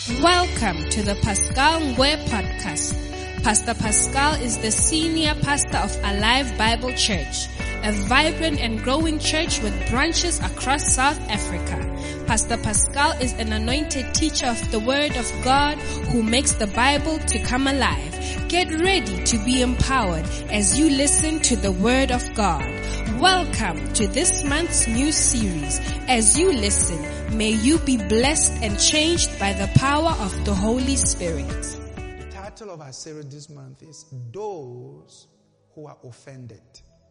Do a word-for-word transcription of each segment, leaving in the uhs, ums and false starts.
Welcome to the Pascal Ngwe podcast. Pastor Pascal is the senior pastor of Alive Bible Church, a vibrant and growing church with branches across South Africa. Pastor Pascal is an anointed teacher of the Word of God who makes the Bible to come alive. Get ready to be empowered as you listen to the Word of God. Welcome to this month's new series. As you listen, may you be blessed and changed by the power of the Holy Spirit. The title of our series this month is Those Who Are Offended.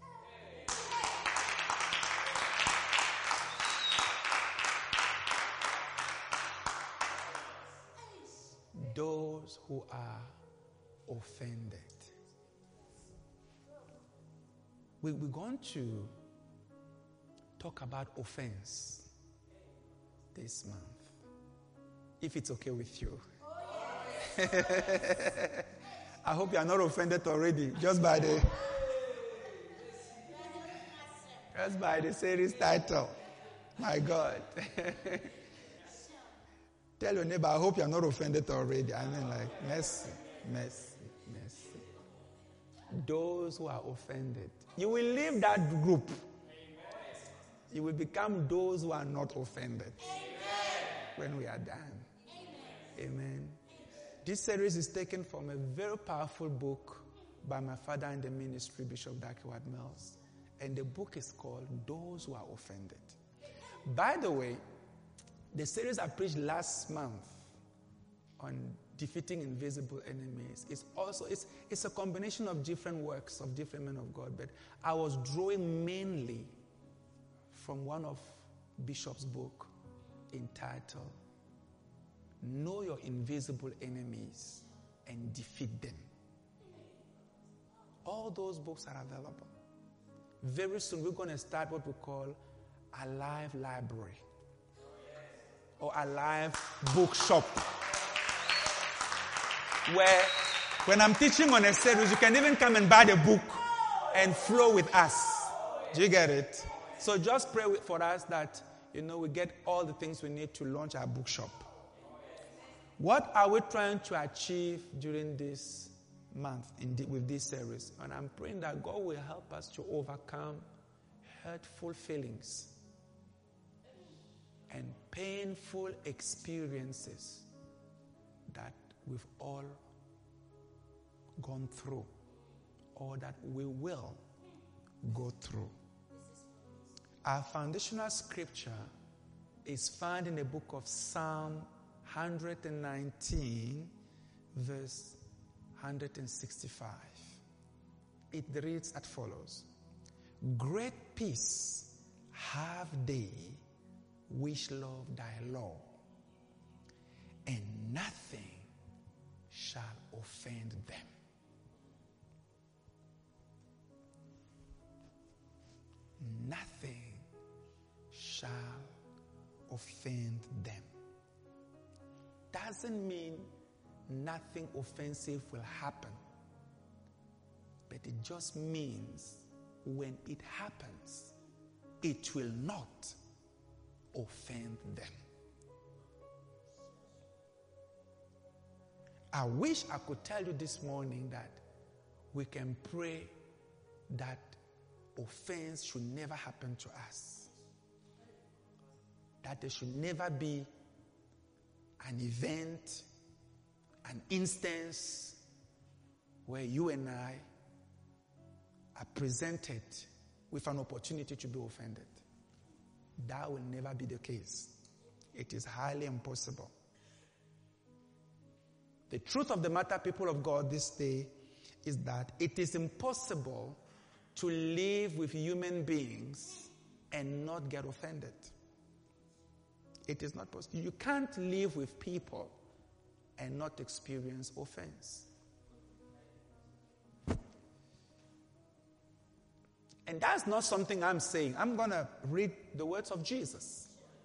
Those who are offended. We, we're going to talk about offense this month, if it's okay with you. Oh, yes. I hope you are not offended already, just by the just by the series title. My God. Tell your neighbor, I hope you are not offended already. I mean, like, mercy, mercy, mercy. Those who are offended. You will leave that group. You will become those who are not offended. When we are done. Amen. Amen. This series is taken from a very powerful book by my father in the ministry, Bishop Dag Heward-Mills. And the book is called Those Who Are Offended. By the way, the series I preached last month on defeating invisible enemies is also, it's, it's a combination of different works of different men of God, but I was drawing mainly from one of Bishop's book entitled Know Your Invisible Enemies and Defeat Them. All those books are available. Very soon we're going to start what we call Alive Library or Alive Bookshop, where when I'm teaching on a series, you can even come and buy the book and flow with us. Do you get it? So just pray for us that, you know, we get all the things we need to launch our bookshop. What are we trying to achieve during this month in the, with this series? And I'm praying that God will help us to overcome hurtful feelings and painful experiences that we've all gone through or that we will go through. Our foundational scripture is found in the book of Psalm one nineteen, verse one sixty-five. It reads as follows. Great peace have they which love thy law, and nothing shall offend them. Nothing shall offend them. Doesn't mean nothing offensive will happen, but it just means when it happens, it will not offend them. I wish I could tell you this morning that we can pray that offense should never happen to us. That there should never be an event, an instance where you and I are presented with an opportunity to be offended. That will never be the case. It is highly impossible. The truth of the matter, people of God, this day is that it is impossible to live with human beings and not get offended. It is not possible. You can't live with people and not experience offense. And that's not something I'm saying. I'm going to read the words of Jesus.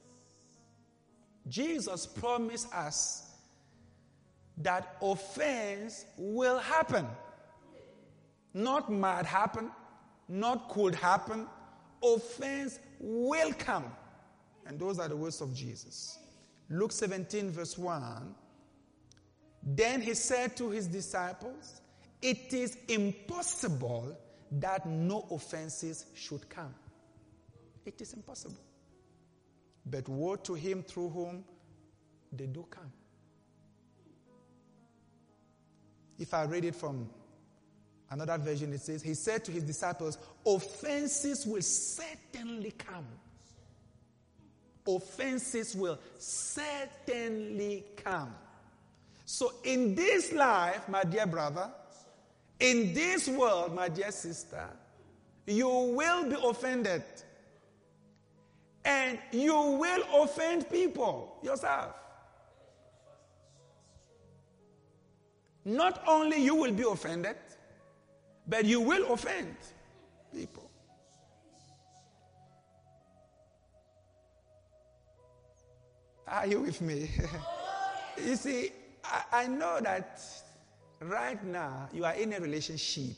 Jesus promised us that offense will happen. Not might happen, not could happen. Offense will come. And those are the words of Jesus. Luke seventeen verse one Then he said to his disciples, it is impossible that no offenses should come. It is impossible. But woe to him through whom they do come. If I read it from another version, it says, he said to his disciples, offenses will certainly come. Offenses will certainly come. So in this life, my dear brother, in this world, my dear sister, you will be offended. And you will offend people yourself. Not only you will be offended, but you will offend people. Are you with me? You see, I, I know that right now you are in a relationship.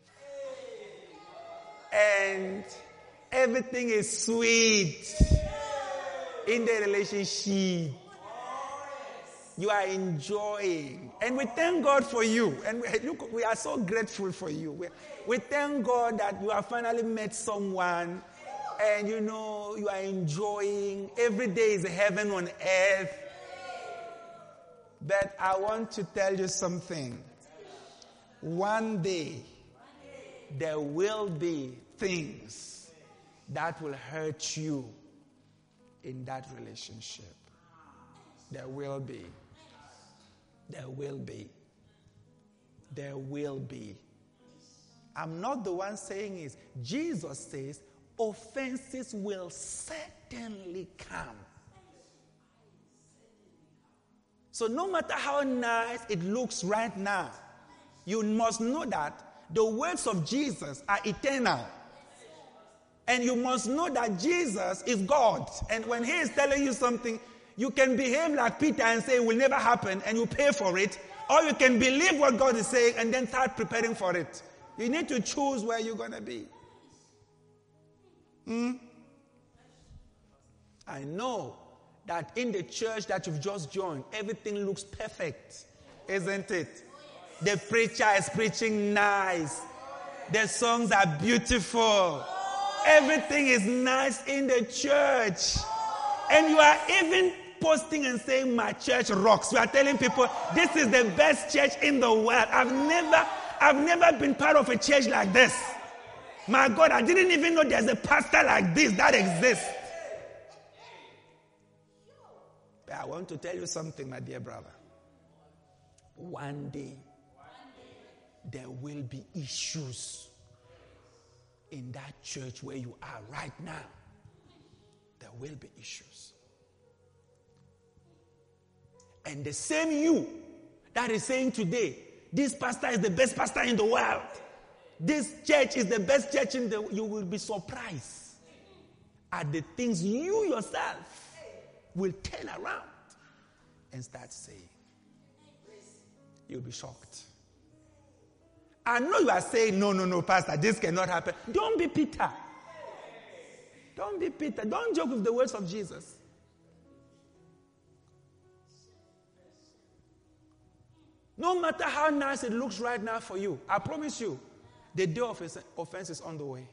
And everything is sweet in the relationship. You are enjoying. And we thank God for you. And we, look, we are so grateful for you. We, we thank God that you have finally met someone. And you know, you are enjoying. Every day is heaven on earth. But I want to tell you something. One day, there will be things that will hurt you in that relationship. There will be. There will be. There will be. I'm not the one saying it. Jesus says, offenses will certainly come. So no matter how nice it looks right now, you must know that the words of Jesus are eternal. And you must know that Jesus is God. And when he is telling you something, you can behave like Peter and say it will never happen and you pay for it. Or you can believe what God is saying and then start preparing for it. You need to choose where you're going to be. Hmm? I know that in the church that you've just joined, everything looks perfect. Isn't it? The preacher is preaching nice. The songs are beautiful. Everything is nice in the church. And you are even posting and saying, my church rocks. You are telling people, this is the best church in the world. I've never, I've never been part of a church like this. My God, I didn't even know there's a pastor like this that exists. But I want to tell you something, my dear brother. One day, there will be issues in that church where you are right now. There will be issues. And the same you that is saying today, this pastor is the best pastor in the world. This church is the best church in the world. You will be surprised at the things you yourself will turn around and start saying. You'll be shocked. I know you are saying, no, no, no, pastor, this cannot happen. Don't be Peter. Don't be Peter. Don't joke with the words of Jesus. No matter how nice it looks right now for you, I promise you, the day of offense is on the way.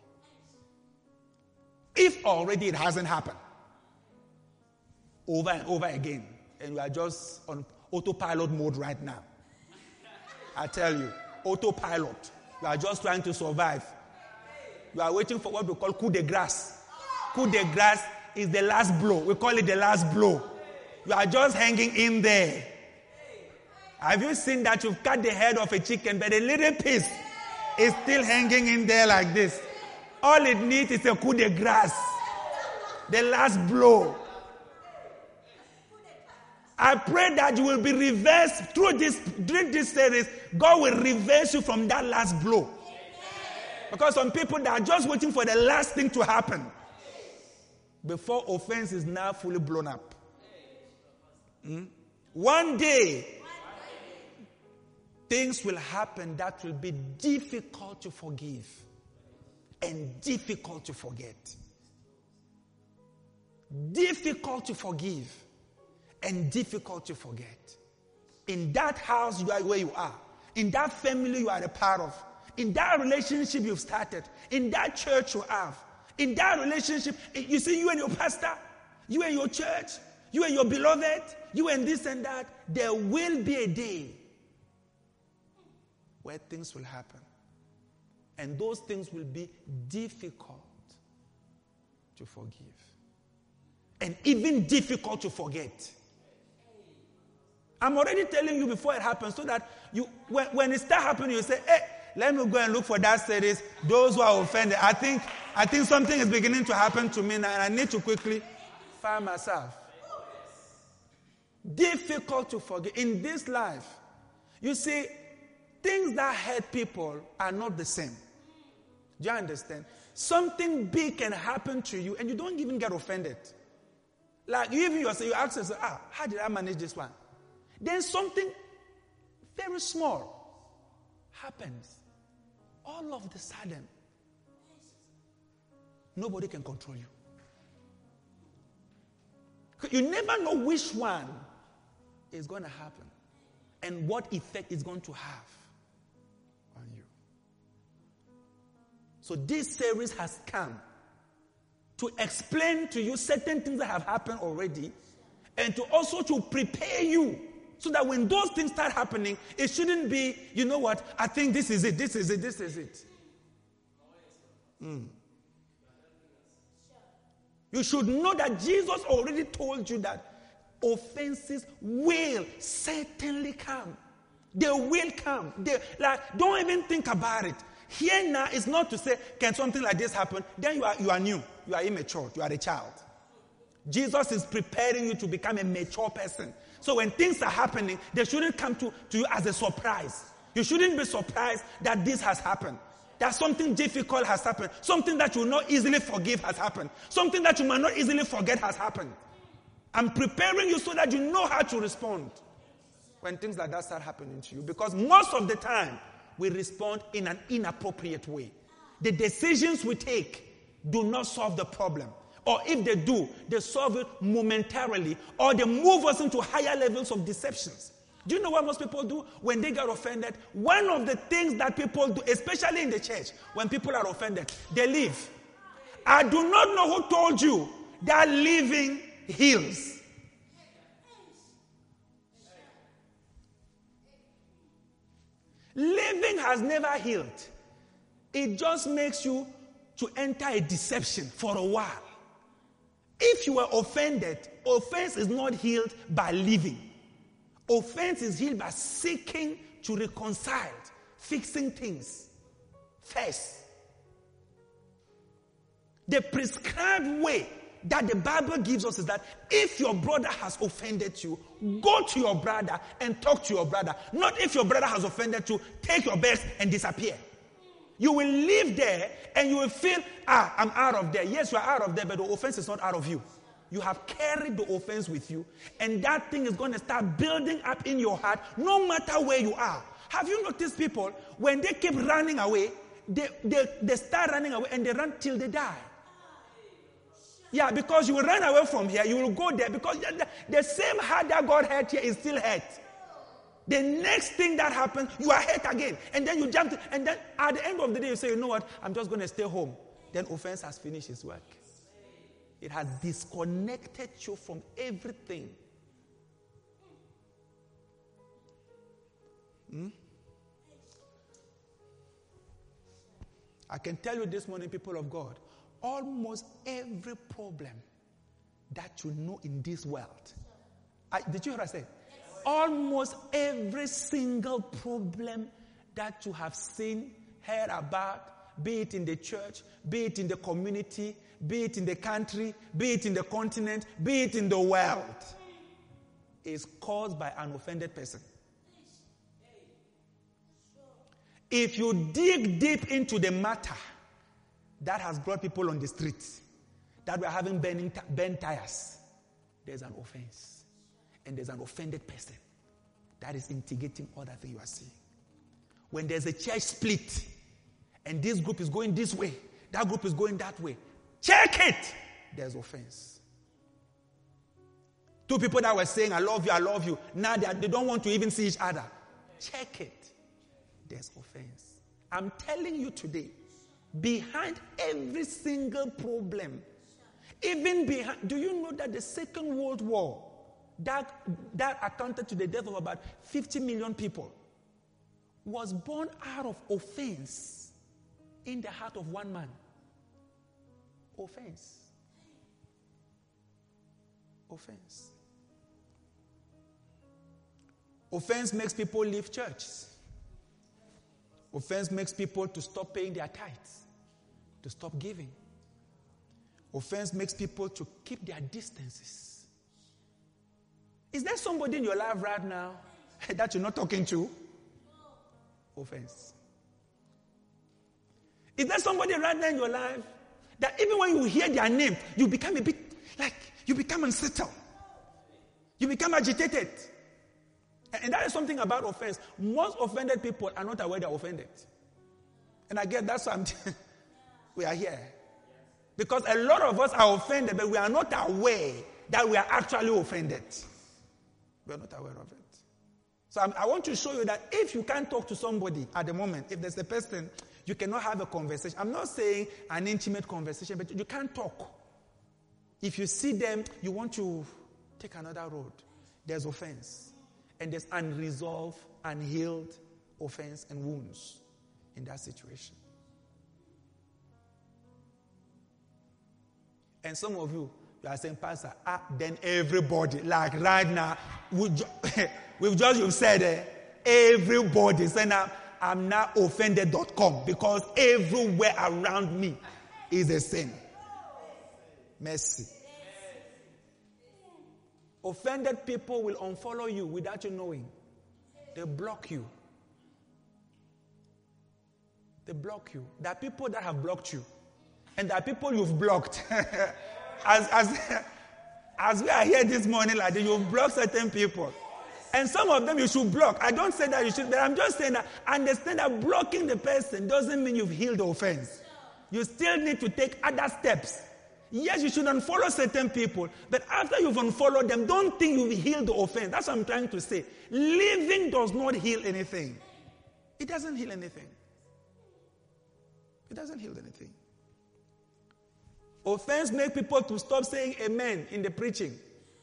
If already it hasn't happened, over and over again, and we are just on autopilot mode right now. I tell you, autopilot. You are just trying to survive. You are waiting for what we call coup de grace. Coup de grace is the last blow. We call it the last blow. You are just hanging in there. Have you seen that you've cut the head of a chicken, but a little piece is still hanging in there like this? All it needs is a coup de grace. The last blow. I pray that you will be reversed through this, during this series. God will reverse you from that last blow. Because some people that are just waiting for the last thing to happen before offense is now fully blown up. Hmm? One day, things will happen that will be difficult to forgive and difficult to forget. Difficult to forgive and difficult to forget. In that house, you are where you are. In that family, you are a part of. In that relationship you've started. In that church you have. In that relationship, you see, you and your pastor, you and your church, you and your beloved, you and this and that, there will be a day where things will happen. And those things will be difficult to forgive. And even difficult to forget. I'm already telling you before it happens so that you, when, when it starts happening, you say, hey, let me go and look for that series. Those who are offended. I think, I think something is beginning to happen to me now and I need to quickly find myself. Difficult to forget. In this life, you see, things that hurt people are not the same. Do you understand? Something big can happen to you and you don't even get offended. Like you even yourself, you ask yourself, ah, how did I manage this one? Then something very small happens. All of the sudden, nobody can control you. You never know which one is going to happen and what effect it's going to have on you. So this series has come to explain to you certain things that have happened already and to also to prepare you so that when those things start happening, it shouldn't be, you know what, I think this is it, this is it, this is it. Mm. You should know that Jesus already told you that offenses will certainly come. They will come. They, like, don't even think about it. Here now is not to say, can something like this happen? Then you are, you are new. You are immature. You are a child. Jesus is preparing you to become a mature person. So when things are happening, they shouldn't come to, to you as a surprise. You shouldn't be surprised that this has happened. That something difficult has happened. Something that you will not easily forgive has happened. Something that you might not easily forget has happened. I'm preparing you so that you know how to respond when things like that start happening to you. Because most of the time, we respond in an inappropriate way. The decisions we take do not solve the problem. Or if they do, they solve it momentarily. Or they move us into higher levels of deceptions. Do you know what most people do when they get offended? One of the things that people do, especially in the church, when people are offended, they leave. I do not know who told you that leaving heals. Living has never healed. It just makes you to enter a deception for a while. If you are offended, offense is not healed by living. Offense is healed by seeking to reconcile, fixing things first. The prescribed way that the Bible gives us is that if your brother has offended you, go to your brother and talk to your brother. Not if your brother has offended you, take your bags and disappear. You will live there and you will feel, ah, I'm out of there. Yes, you are out of there, but the offense is not out of you. You have carried the offense with you, and that thing is going to start building up in your heart no matter where you are. Have you noticed people, when they keep running away, they, they, they start running away and they run till they die? Yeah, because you will run away from here, you will go there, because the, the same heart that God hurt here is still hurt. The next thing that happens, you are hurt again. And then you jump, to, and then at the end of the day, you say, you know what, I'm just going to stay home. Then offense has finished its work. It has disconnected you from everything. Hmm? I can tell you this morning, people of God, almost every problem that you know in this world. I, did you hear what I said? Yes. Almost every single problem that you have seen, heard about, be it in the church, be it in the community, be it in the country, be it in the continent, be it in the world, is caused by an offended person. If you dig deep into the matter that has brought people on the streets, that we're having burning t- burnt tires, there's an offense. And there's an offended person that is instigating all that thing you are seeing. When there's a church split, and this group is going this way, that group is going that way, check it. There's offense. Two people that were saying, I love you, I love you. Now they, are, they don't want to even see each other. Check it. There's offense. I'm telling you today, behind every single problem, even behind, do you know that the Second World War, that, that accounted to the death of about fifty million people, was born out of offense in the heart of one man? Offense. Offense. Offense makes people leave churches. Offense makes people to stop paying their tithes, to stop giving. Offense makes people to keep their distances. Is there somebody in your life right now that you're not talking to? Offense. Is there somebody right now in your life that even when you hear their name, you become a bit like, you become unsettled. You become agitated. And that is something about offense. Most offended people are not aware they're offended. And again, that's why I'm t- we are here. Because a lot of us are offended, but we are not aware that we are actually offended. We are not aware of it. So I'm, I want to show you that if you can't talk to somebody at the moment, if there's a person, you cannot have a conversation. I'm not saying an intimate conversation, but you can't talk. If you see them, you want to take another road. There's offense. And there's unresolved, unhealed offense and wounds in that situation. And some of you, you are saying, Pastor, ah, then everybody, like right now, we ju- we've just you've said, eh, everybody, say now, I'm now offended dot com because everywhere around me is a sin. Mercy. Offended people will unfollow you without you knowing. They block you. They block you. There are people that have blocked you. And there are people you've blocked. as, as, as we are here this morning, like you've blocked certain people. And some of them you should block. I don't say that you should, but I'm just saying that understand that blocking the person doesn't mean you've healed the offense. You still need to take other steps. Yes, you should unfollow certain people, but after you've unfollowed them, don't think you've healed the offense. That's what I'm trying to say. Living does not heal anything. It doesn't heal anything. It doesn't heal anything. Offense makes people to stop saying amen in the preaching.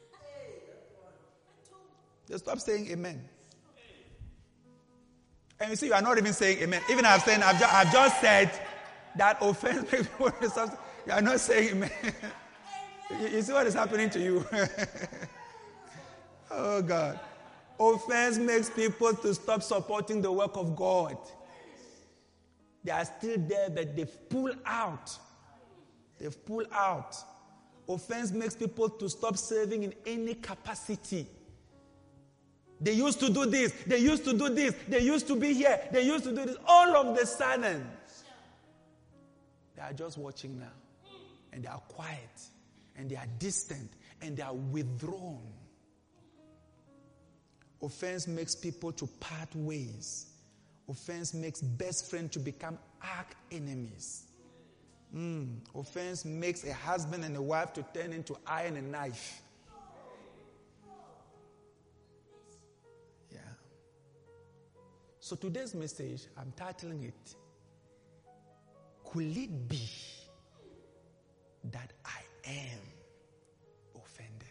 They stop saying amen. And you see, you are not even saying amen. Even I've said, I've just, I've just said that offense makes people to stop. You are not saying amen. you, you see what is happening to you? Oh God. Offense makes people to stop supporting the work of God. They are still there, but they've pulled out. They've pulled out. Offense makes people to stop serving in any capacity. They used to do this. They used to do this. They used to be here. They used to do this. All of the sudden, they are just watching now. And they are quiet. And they are distant. And they are withdrawn. Offense makes people to part ways. Offense makes best friends to become arch enemies. Mm. Offense makes a husband and a wife to turn into iron and knife. Yeah. So today's message, I'm titling it, Could it be that I am offended?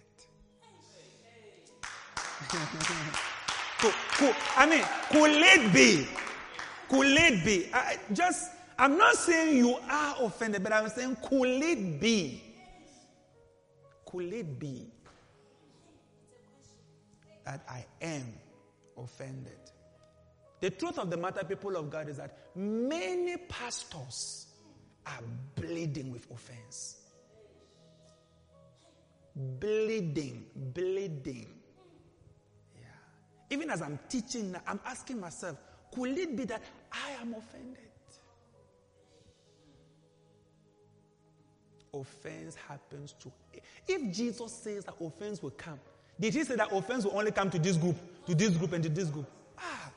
cool, cool. I mean, could it be? Could it be? I just, I'm not saying you are offended, but I'm saying, could it be? Could it be that I am offended? The truth of the matter, people of God, is that many pastors are bleeding with offense. Bleeding, bleeding. Yeah. Even as I'm teaching now, I'm asking myself, could it be that I am offended? Offense happens to... If Jesus says that offense will come, did he say that offense will only come to this group, to this group, and to this group? Ah.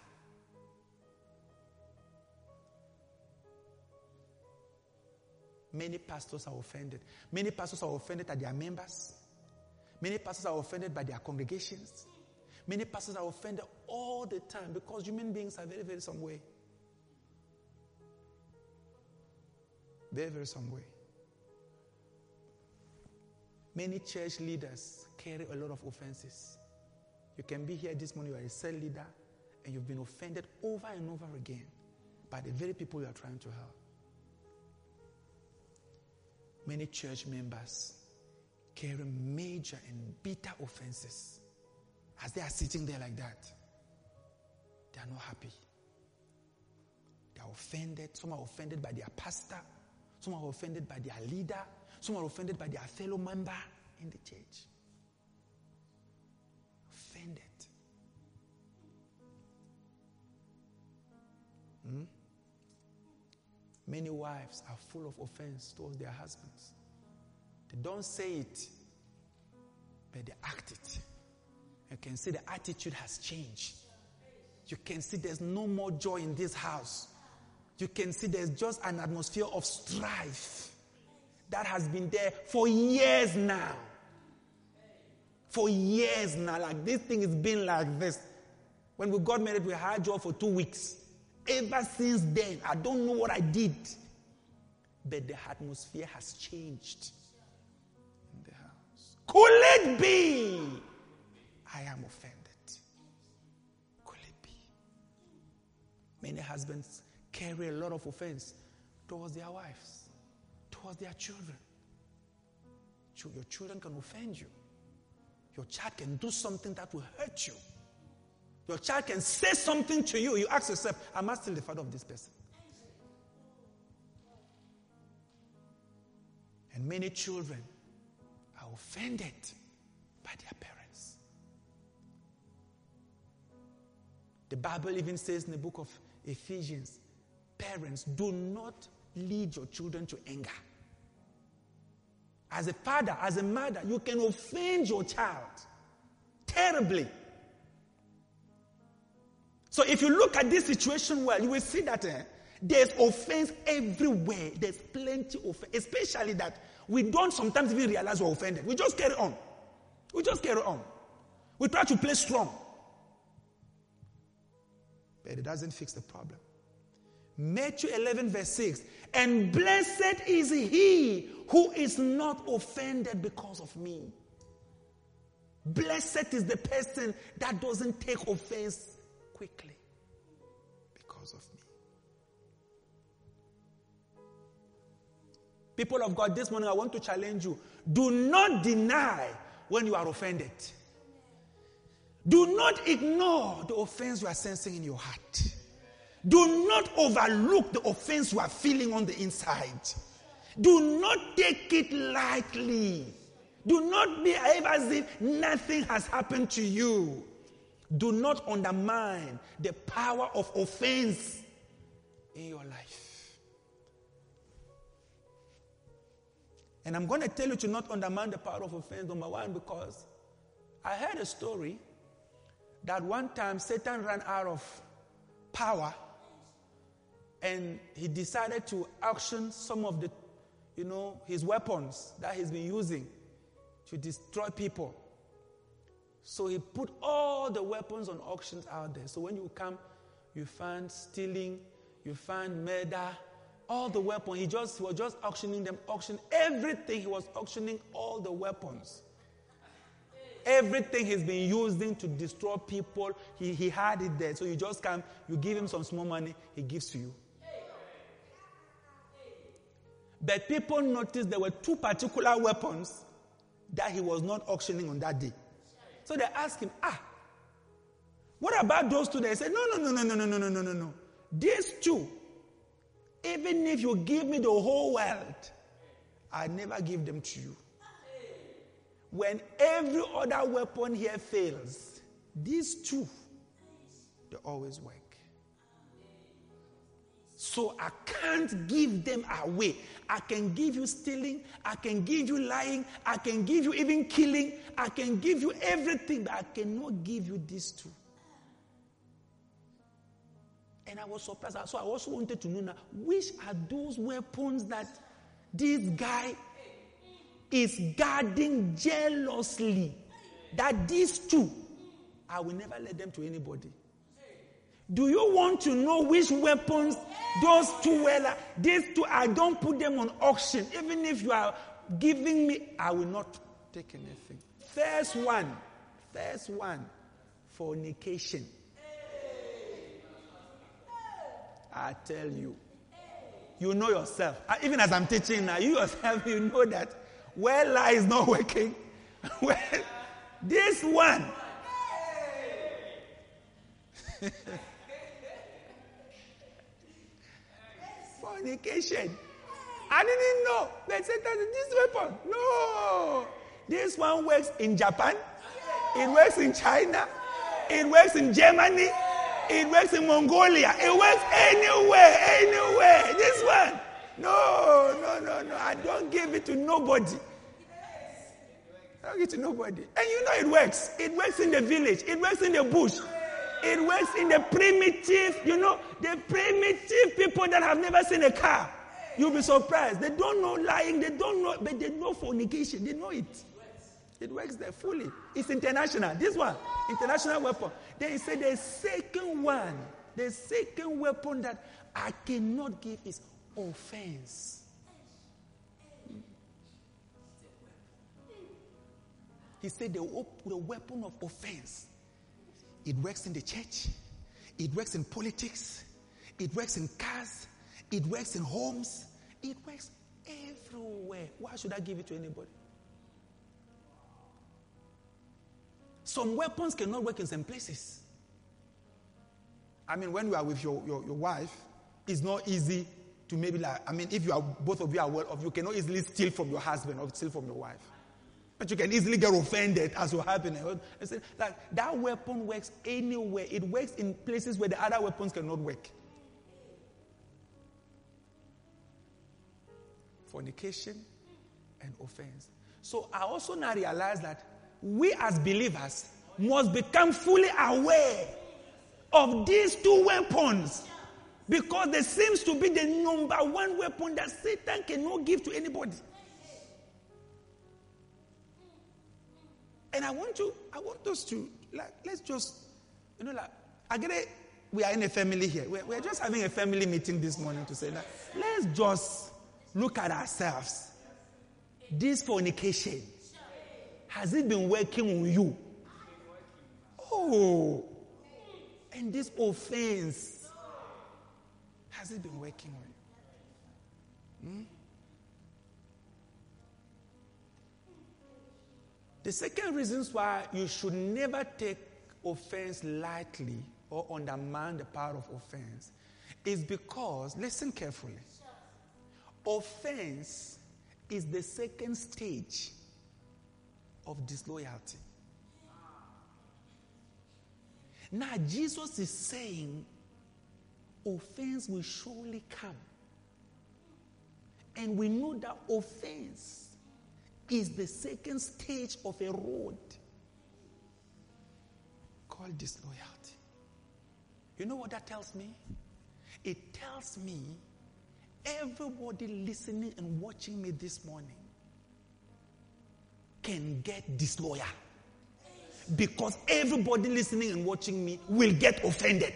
Many pastors are offended. Many pastors are offended at their members. Many pastors are offended by their congregations. Many pastors are offended all the time because human beings are very, very some way. Very, very some way. Many church leaders carry a lot of offenses. You can be here this morning, you are a cell leader, and you've been offended over and over again by the very people you are trying to help. Many church members carry major and bitter offenses. As they are sitting there like that, they are not happy. They are offended. Some are offended by their pastor. Some are offended by their leader. Some are offended by their fellow member in the church. Offended. Hmm? Many wives are full of offense towards their husbands. They don't say it, but they act it. You can see the attitude has changed. You can see there's no more joy in this house. You can see there's just an atmosphere of strife that has been there for years now. For years now. Like this thing has been like this. When we got married, we had joy for two weeks. Ever since then, I don't know what I did. But the atmosphere has changed in the house. Could it be? I am offended. Could it be? Many husbands carry a lot of offense towards their wives, towards their children. Your children can offend you. Your child can do something that will hurt you. Your child can say something to you. You ask yourself, am I still the father of this person? And many children are offended by their parents. The Bible even says in the book of Ephesians, parents, do not lead your children to anger. As a father, as a mother, you can offend your child terribly. So if you look at this situation well, you will see that eh, there's offense everywhere. There's plenty of offense, especially that we don't sometimes even realize we're offended. We just carry on. We just carry on. We try to play strong. But it doesn't fix the problem. Matthew eleven verse six, and blessed is he who is not offended because of me. Blessed is the person that doesn't take offense quickly because of me. People of God, this morning I want to challenge you. Do not deny when you are offended. Do not ignore the offense you are sensing in your heart. Do not overlook the offense you are feeling on the inside. Do not take it lightly. Do not behave as if nothing has happened to you. Do not undermine the power of offense in your life. And I'm going to tell you to not undermine the power of offense, number one, because I heard a story that one time Satan ran out of power and he decided to auction some of the, you know, his weapons that he's been using to destroy people. So he put all the weapons on auctions out there. So when you come, you find stealing, you find murder, all the weapons. He just he was just auctioning them, auctioning everything. He was auctioning all the weapons. Everything he's been using to destroy people, he, he had it there. So you just come, you give him some small money, he gives to you. But people noticed there were two particular weapons that he was not auctioning on that day. So they asked him, ah, what about those two? They said, no, no, no, no, no, no, no, no, no, no. These two, even if you give me the whole world, I never give them to you. When every other weapon here fails, these two, they always work. So I can't give them away. I can give you stealing, I can give you lying, I can give you even killing, I can give you everything, but I cannot give you these two. And I was surprised. So I also wanted to know now, which are those weapons that this guy is guarding jealously that these two, I will never let them to anybody. Do you want to know which weapons those two were? These two, I don't put them on auction. Even if you are giving me, I will not take anything. First one, first one, fornication. I tell you. You know yourself. Even as I'm teaching now, you yourself, you know that where lie is not working. Well, this one. Fornication. I didn't know. They said that this weapon. No. This one works in Japan. It works in China. It works in Germany. It works in Mongolia. It works anywhere, anywhere. This one. No, no, no, no. I don't give it to nobody. I don't give it to nobody. And you know it works. It works in the village. It works in the bush. It works in the primitive, you know, the primitive people that have never seen a car. You'll be surprised. They don't know lying. They don't know, but they know fornication. They know it. It works there fully. It's international. This one, international weapon. Then he said the second one, the second weapon that I cannot give is offense. He said the, the weapon of offense. It works in the church. It works in politics. It works in cars. It works in homes. It works everywhere. Why should I give it to anybody? Some weapons cannot work in some places. I mean, when you are with your, your, your wife, it's not easy to maybe like, I mean, if you are, both of you are well off, you cannot easily steal from your husband or steal from your wife. But you can easily get offended as will happen. Like, that weapon works anywhere. It works in places where the other weapons cannot work. Fornication and offense. So I also now realize that we as believers must become fully aware of these two weapons, because there seems to be the number one weapon that Satan cannot give to anybody. And I want to, I want us to, like, let's just, you know, like, I get it. We are in a family here. We're, we're just having a family meeting this morning to say that, let's just look at ourselves. This fornication, has it been working on you? Oh. And this offense, has it been working on you? Hmm? The second reason why you should never take offense lightly or undermine the power of offense is because, listen carefully, offense is the second stage of disloyalty. Now, Jesus is saying offense will surely come. And we know that offense is the second stage of a road called disloyalty. You know what that tells me? It tells me everybody listening and watching me this morning can get disloyal. Because everybody listening and watching me will get offended.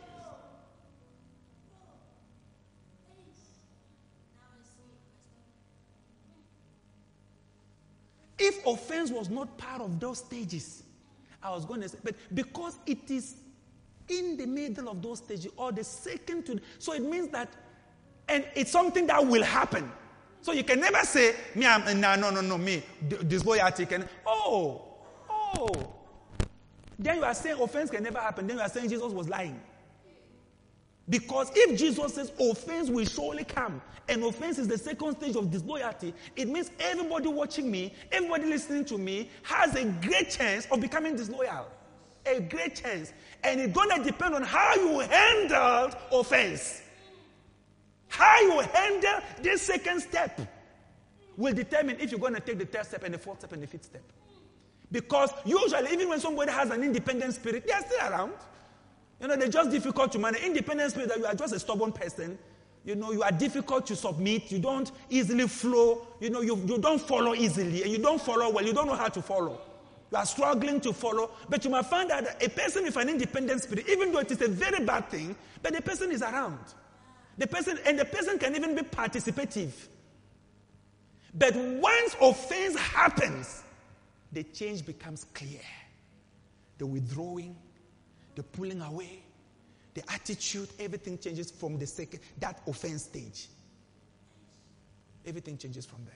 If offense was not part of those stages, I was going to say, but because it is in the middle of those stages, or the second to, so it means that, and it's something that will happen. So you can never say, me, I'm, no, no, no, no, me, disloyalty can, oh, oh. Then you are saying offense can never happen. Then you are saying Jesus was lying. Because if Jesus says offense will surely come, and offense is the second stage of disloyalty, it means everybody watching me, everybody listening to me, has a great chance of becoming disloyal. A great chance. And it's going to depend on how you handle offense. How you handle this second step will determine if you're going to take the third step and the fourth step and the fifth step. Because usually, even when somebody has an independent spirit, they are still around. You know, they're just difficult to manage. Independent spirit, that you are just a stubborn person. You know, you are difficult to submit. You don't easily flow. You know, you, you don't follow easily. And you don't follow well. You don't know how to follow. You are struggling to follow. But you might find that a person with an independent spirit, even though it is a very bad thing, but the person is around. The person, and the person can even be participative. But once offense happens, the change becomes clear. The withdrawing, the pulling away, the attitude, everything changes from the second, that offense stage. Everything changes from there.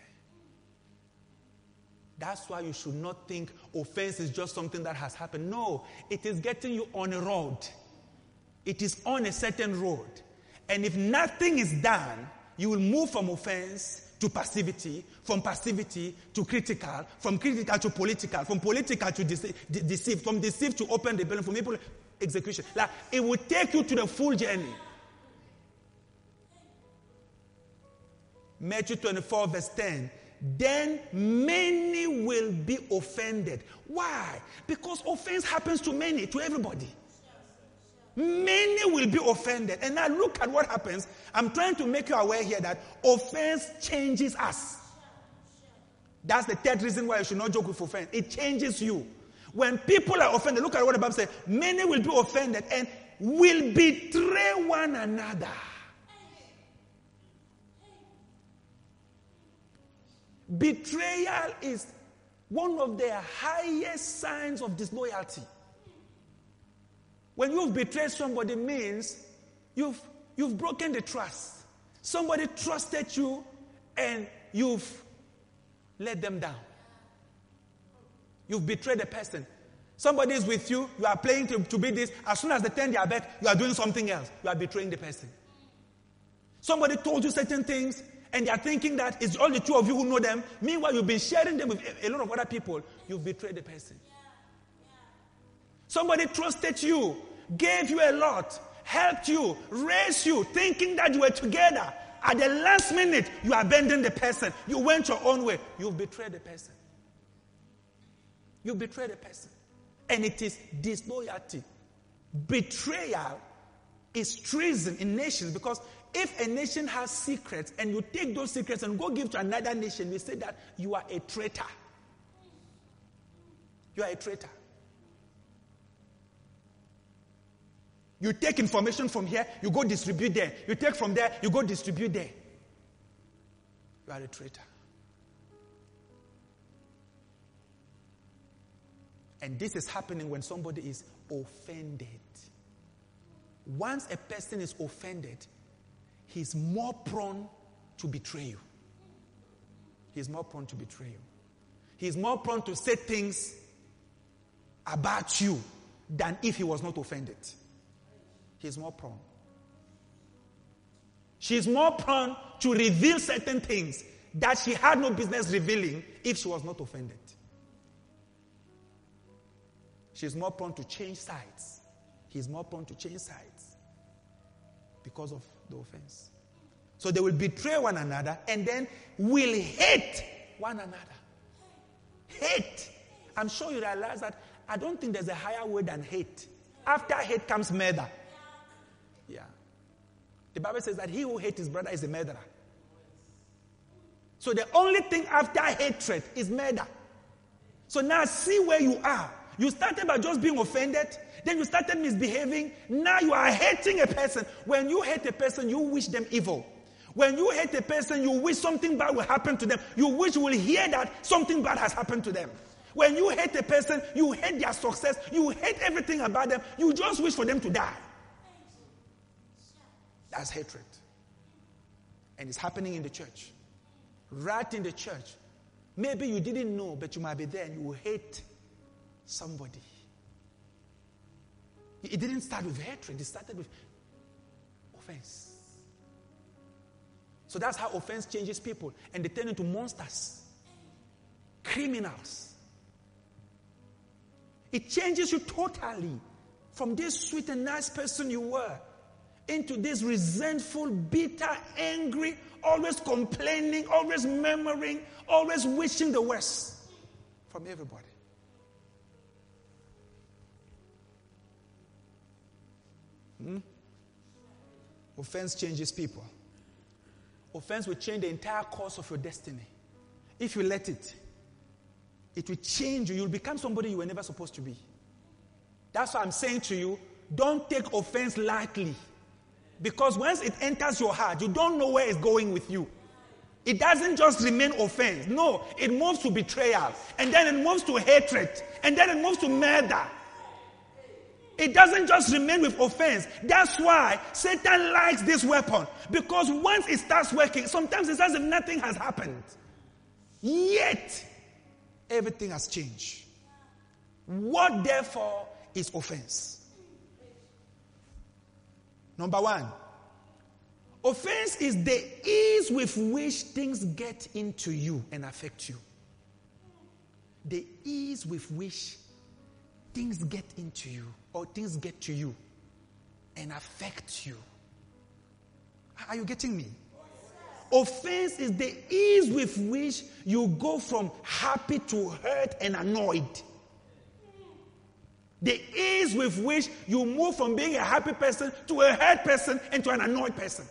That's why you should not think offense is just something that has happened. No, it is getting you on a road. It is on a certain road. And if nothing is done, you will move from offense to passivity, from passivity to critical, from critical to political, from political to dece- de- deceive, from deceive to open rebellion, from able execution. Like, it will take you to the full journey. Matthew twenty-four verse ten. Then many will be offended. Why? Because offense happens to many, to everybody. Many will be offended. And now look at what happens. I'm trying to make you aware here that offense changes us. That's the third reason why you should not joke with offense. It changes you. When people are offended, look at what the Bible says. Many will be offended and will betray one another. Betrayal is one of the highest signs of disloyalty. When you've betrayed somebody, means you've, you've broken the trust. Somebody trusted you and you've let them down. You've betrayed a person. Somebody is with you, you are playing to, to be this. As soon as they turn their back, you are doing something else. You are betraying the person. Somebody told you certain things and they are thinking that it's all the two of you who know them. Meanwhile, you've been sharing them with a, a lot of other people. You've betrayed the person. Somebody trusted you, gave you a lot, helped you, raised you, thinking that you were together. At the last minute, you abandoned the person. You went your own way. You've betrayed the person. You betrayed the person. And it is disloyalty. Betrayal is treason in nations, because if a nation has secrets and you take those secrets and go give to another nation, we say that you are a traitor. You are a traitor. You take information from here, you go distribute there. You take from there, you go distribute there. You are a traitor. And this is happening when somebody is offended. Once a person is offended, he's more prone to betray you. He's more prone to betray you. He's more prone to say things about you than if he was not offended. He's more prone. She's more prone to reveal certain things that she had no business revealing if she was not offended. She's more prone to change sides. He's more prone to change sides because of the offense. So they will betray one another and then will hate one another. Hate. I'm sure you realize that I don't think there's a higher word than hate. After hate comes murder. Yeah. The Bible says that he who hates his brother is a murderer. So the only thing after hatred is murder. So now see where you are. You started by just being offended. Then you started misbehaving. Now you are hating a person. When you hate a person, you wish them evil. When you hate a person, you wish something bad will happen to them. You wish you will hear that something bad has happened to them. When you hate a person, you hate their success. You hate everything about them. You just wish for them to die. That's hatred. And it's happening in the church. Right in the church. Maybe you didn't know, but you might be there and you will hate somebody. It didn't start with hatred. It started with offense. So that's how offense changes people. And they turn into monsters. Criminals. It changes you totally. From this sweet and nice person you were into this resentful, bitter, angry, always complaining, always murmuring, always wishing the worst from everybody. Hmm? Offense changes people. Offense will change the entire course of your destiny. If you let it, it will change you. You'll become somebody you were never supposed to be. That's why I'm saying to you, don't take offense lightly. Because once it enters your heart, you don't know where it's going with you. It doesn't just remain offense. No, it moves to betrayal. And then it moves to hatred. And then it moves to murder. It doesn't just remain with offense. That's why Satan likes this weapon. Because once it starts working, sometimes it's as if nothing has happened. Yet, everything has changed. What therefore is offense? Number one, offense is the ease with which things get into you and affect you. The ease with which things get into you or things get to you and affect you. Are you getting me? Offense is the ease with which you go from happy to hurt and annoyed. The ease with which you move from being a happy person to a hurt person and to an annoyed person.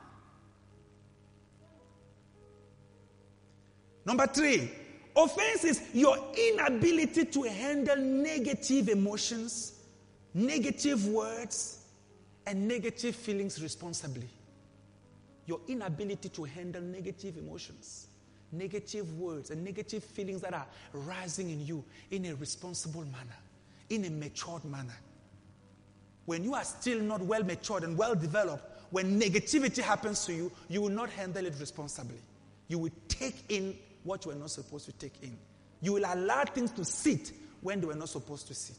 Number three, offense is your inability to handle negative emotions, negative words, and negative feelings responsibly. Your inability to handle negative emotions, negative words, and negative feelings that are rising in you in a responsible manner. In a matured manner. When you are still not well matured and well developed, when negativity happens to you, you will not handle it responsibly. You will take in what you are not supposed to take in. You will allow things to sit when they were not supposed to sit.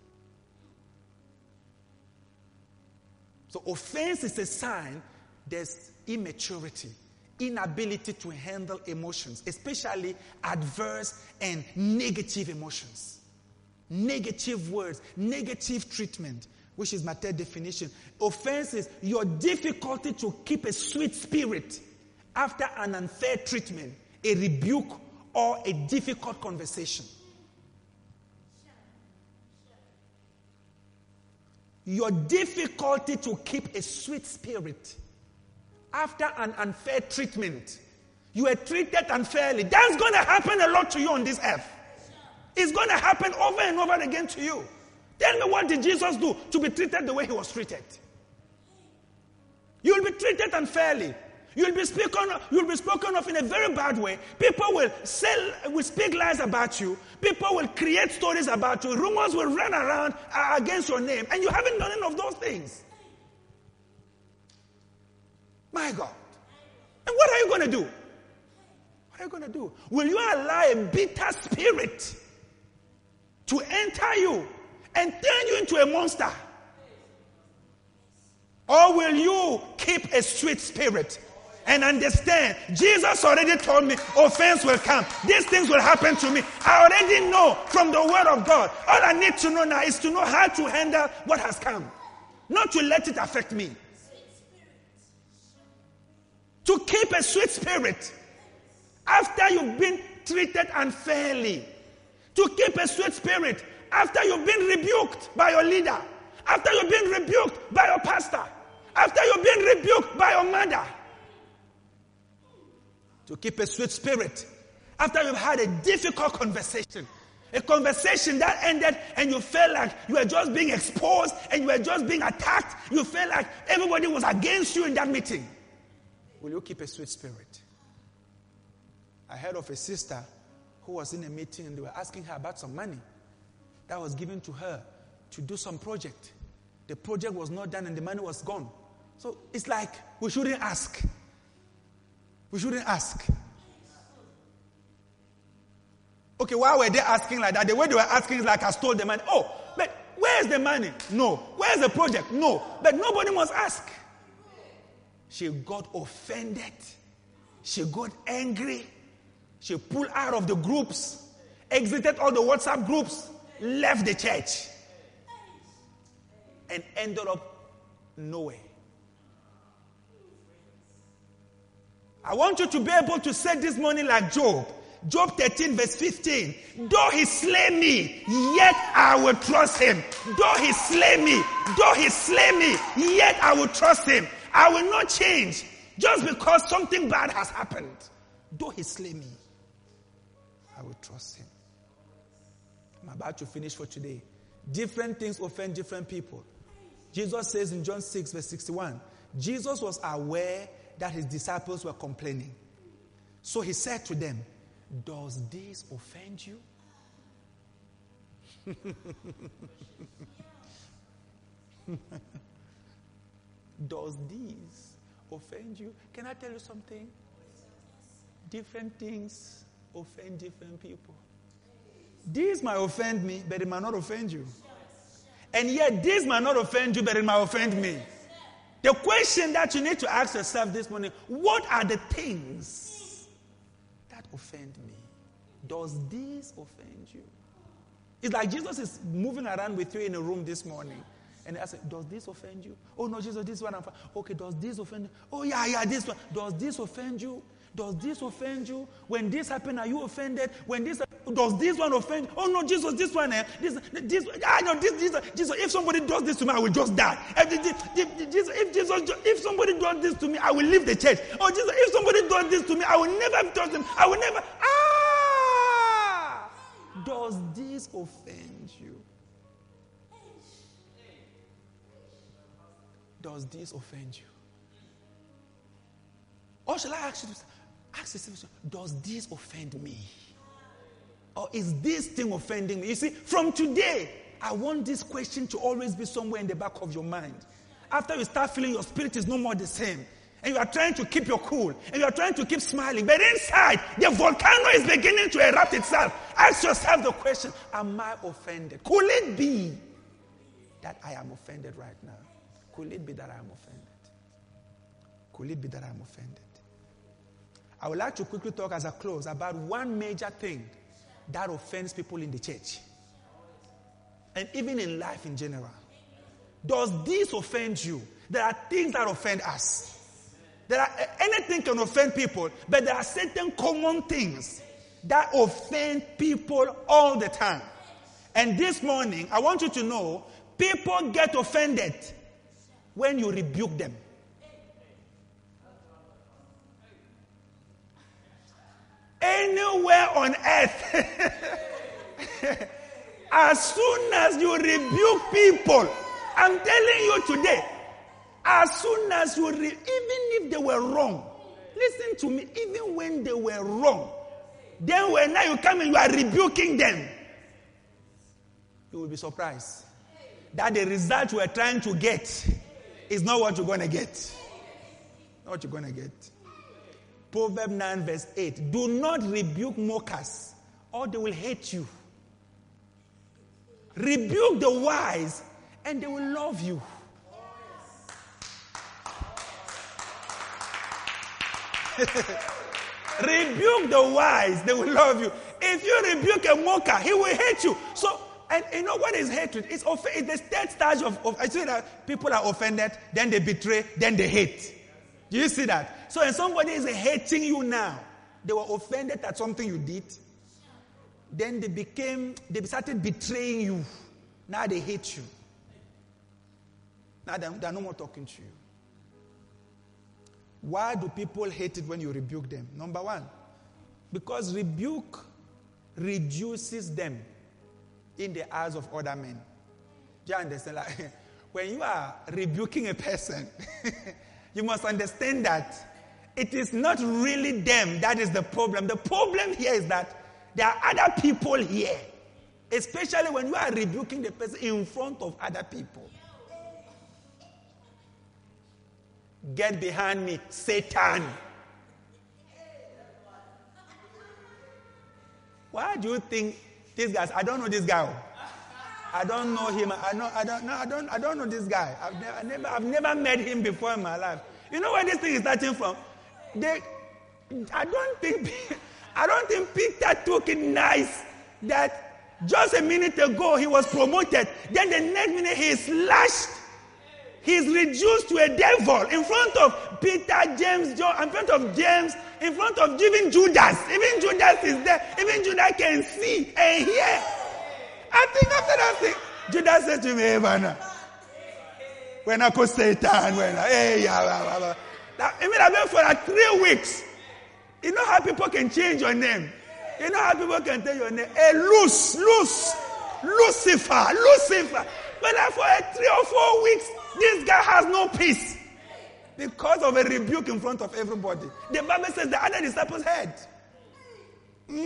So offense is a sign there's immaturity, inability to handle emotions, especially adverse and negative emotions. Negative words, negative treatment, which is my third definition. Offense is your difficulty to keep a sweet spirit after an unfair treatment, a rebuke, or a difficult conversation. Your difficulty to keep a sweet spirit after an unfair treatment. You were treated unfairly. That's going to happen a lot to you on this earth. It's going to happen over and over again to you. Tell me, what did Jesus do to be treated the way he was treated? You'll be treated unfairly. You'll be spoken, you'll be spoken of in a very bad way. People will sell, will speak lies about you. People will create stories about you. Rumors will run around uh, against your name. And you haven't done any of those things. My God. And what are you going to do? What are you going to do? Will you allow a bitter spirit to enter you and turn you into a monster? Or will you keep a sweet spirit and understand, Jesus already told me offense will come. These things will happen to me. I already know from the word of God. All I need to know now is to know how to handle what has come. Not to let it affect me. To keep a sweet spirit after you've been treated unfairly. To keep a sweet spirit after you've been rebuked by your leader. After you've been rebuked by your pastor. After you've been rebuked by your mother. To keep a sweet spirit after you've had a difficult conversation. A conversation that ended and you felt like you were just being exposed and you were just being attacked. You felt like everybody was against you in that meeting. Will you keep a sweet spirit? I heard of a sister who was in a meeting and they were asking her about some money that was given to her to do some project. The project was not done and the money was gone. So it's like we shouldn't ask. We shouldn't ask. Okay, why were they asking like that? The way they were asking is like I stole the money. Oh, but where's the money? No. Where's the project? No. But nobody must ask. She got offended. She got angry. She pulled out of the groups, exited all the WhatsApp groups, left the church, and ended up nowhere. I want you to be able to say this morning like Job. Job thirteen verse fifteen. Though he slay me, yet I will trust him. Though he slay me, though he slay me, yet I will trust him. I will not change. just because something bad has happened. Though he slay me, I will trust him. I'm about to finish for today. Different things offend different people. Jesus says in John six verse sixty-one, Jesus was aware that his disciples were complaining. So he said to them, does this offend you? Does this offend you? Can I tell you something? Different things offend different people. This might offend me, but it might not offend you. And yet this might not offend you, but it might offend me. The question that you need to ask yourself this morning, what are the things that offend me? Does this offend you? It's like Jesus is moving around with you in a room this morning. And I said, does this offend you? Oh no, Jesus, this one I'm fine. Okay, does this offend you? Oh yeah, yeah, this one. Does this offend you? Does this offend you? When this happened, are you offended? When this, does this one offend you? Oh no, Jesus, this one, eh? This, this, I know this, this, Jesus. If somebody does this to me, I will just die. If, if, Jesus, if Jesus, if somebody does this to me, I will leave the church. Oh Jesus, if somebody does this to me, I will never trust him. I will never. Ah! Does this offend you? Does this offend you? Or shall I ask you to ask yourself, does this offend me? Or is this thing offending me? You see, from today, I want this question to always be somewhere in the back of your mind. After you start feeling your spirit is no more the same, and you are trying to keep your cool, and you are trying to keep smiling, but inside, the volcano is beginning to erupt itself. Ask yourself the question, am I offended? Could it be that I am offended right now? Could it be that I am offended? Could it be that I am offended? I would like to quickly talk as I close about one major thing that offends people in the church. And even in life in general. Does this offend you? There are things that offend us. There are, anything can offend people, but there are certain common things that offend people all the time. And this morning, I want you to know, people get offended when you rebuke them. Anywhere on earth, as soon as you rebuke people, I'm telling you today, as soon as you, re- even if they were wrong, listen to me, even when they were wrong, then when now you come and you are rebuking them, you will be surprised that the result you are trying to get is not what you're going to get. Not what you're going to get. Proverbs nine verse eight. Do not rebuke mockers, or they will hate you. Rebuke the wise, and they will love you. Rebuke the wise, they will love you. If you rebuke a mocker, he will hate you. So, and you know what is hatred? It's, off- it's the third stage of, of. I see that people are offended, then they betray, then they hate. Do you see that? So when somebody is hating you now, they were offended at something you did. Then they became, they started betraying you. Now they hate you. Now they're, they're no more talking to you. Why do people hate it when you rebuke them? Number one, because rebuke reduces them in the eyes of other men. Do you understand? Like, when you are rebuking a person, you must understand that it is not really them that is the problem. The problem here is that there are other people here. Especially when you are rebuking the person in front of other people. Get behind me, Satan. Why do you think these guys? I don't know this guy. I don't know him. I know. I don't. No. I don't. I don't know this guy. I've never. I never. I've never met him before in my life. You know where this thing is starting from? They. I don't think. I don't think Peter took it nice that just a minute ago he was promoted. Then the next minute he is slashed. He's reduced to a devil in front of Peter, James, John, in front of James, in front of even Judas. Even Judas is there. Even Judas can see and hear. I think after that thing, Judas said to me, hey, man, when I could Satan, when I, hey, yeah, That, I mean, I've been for like three weeks. You know how people can change your name? You know how people can tell your name? Hey, loose, loose, Lucifer, Lucifer. But like for like three or four weeks, this guy has no peace. Because of a rebuke in front of everybody. The Bible says the other disciples heard. Hmm?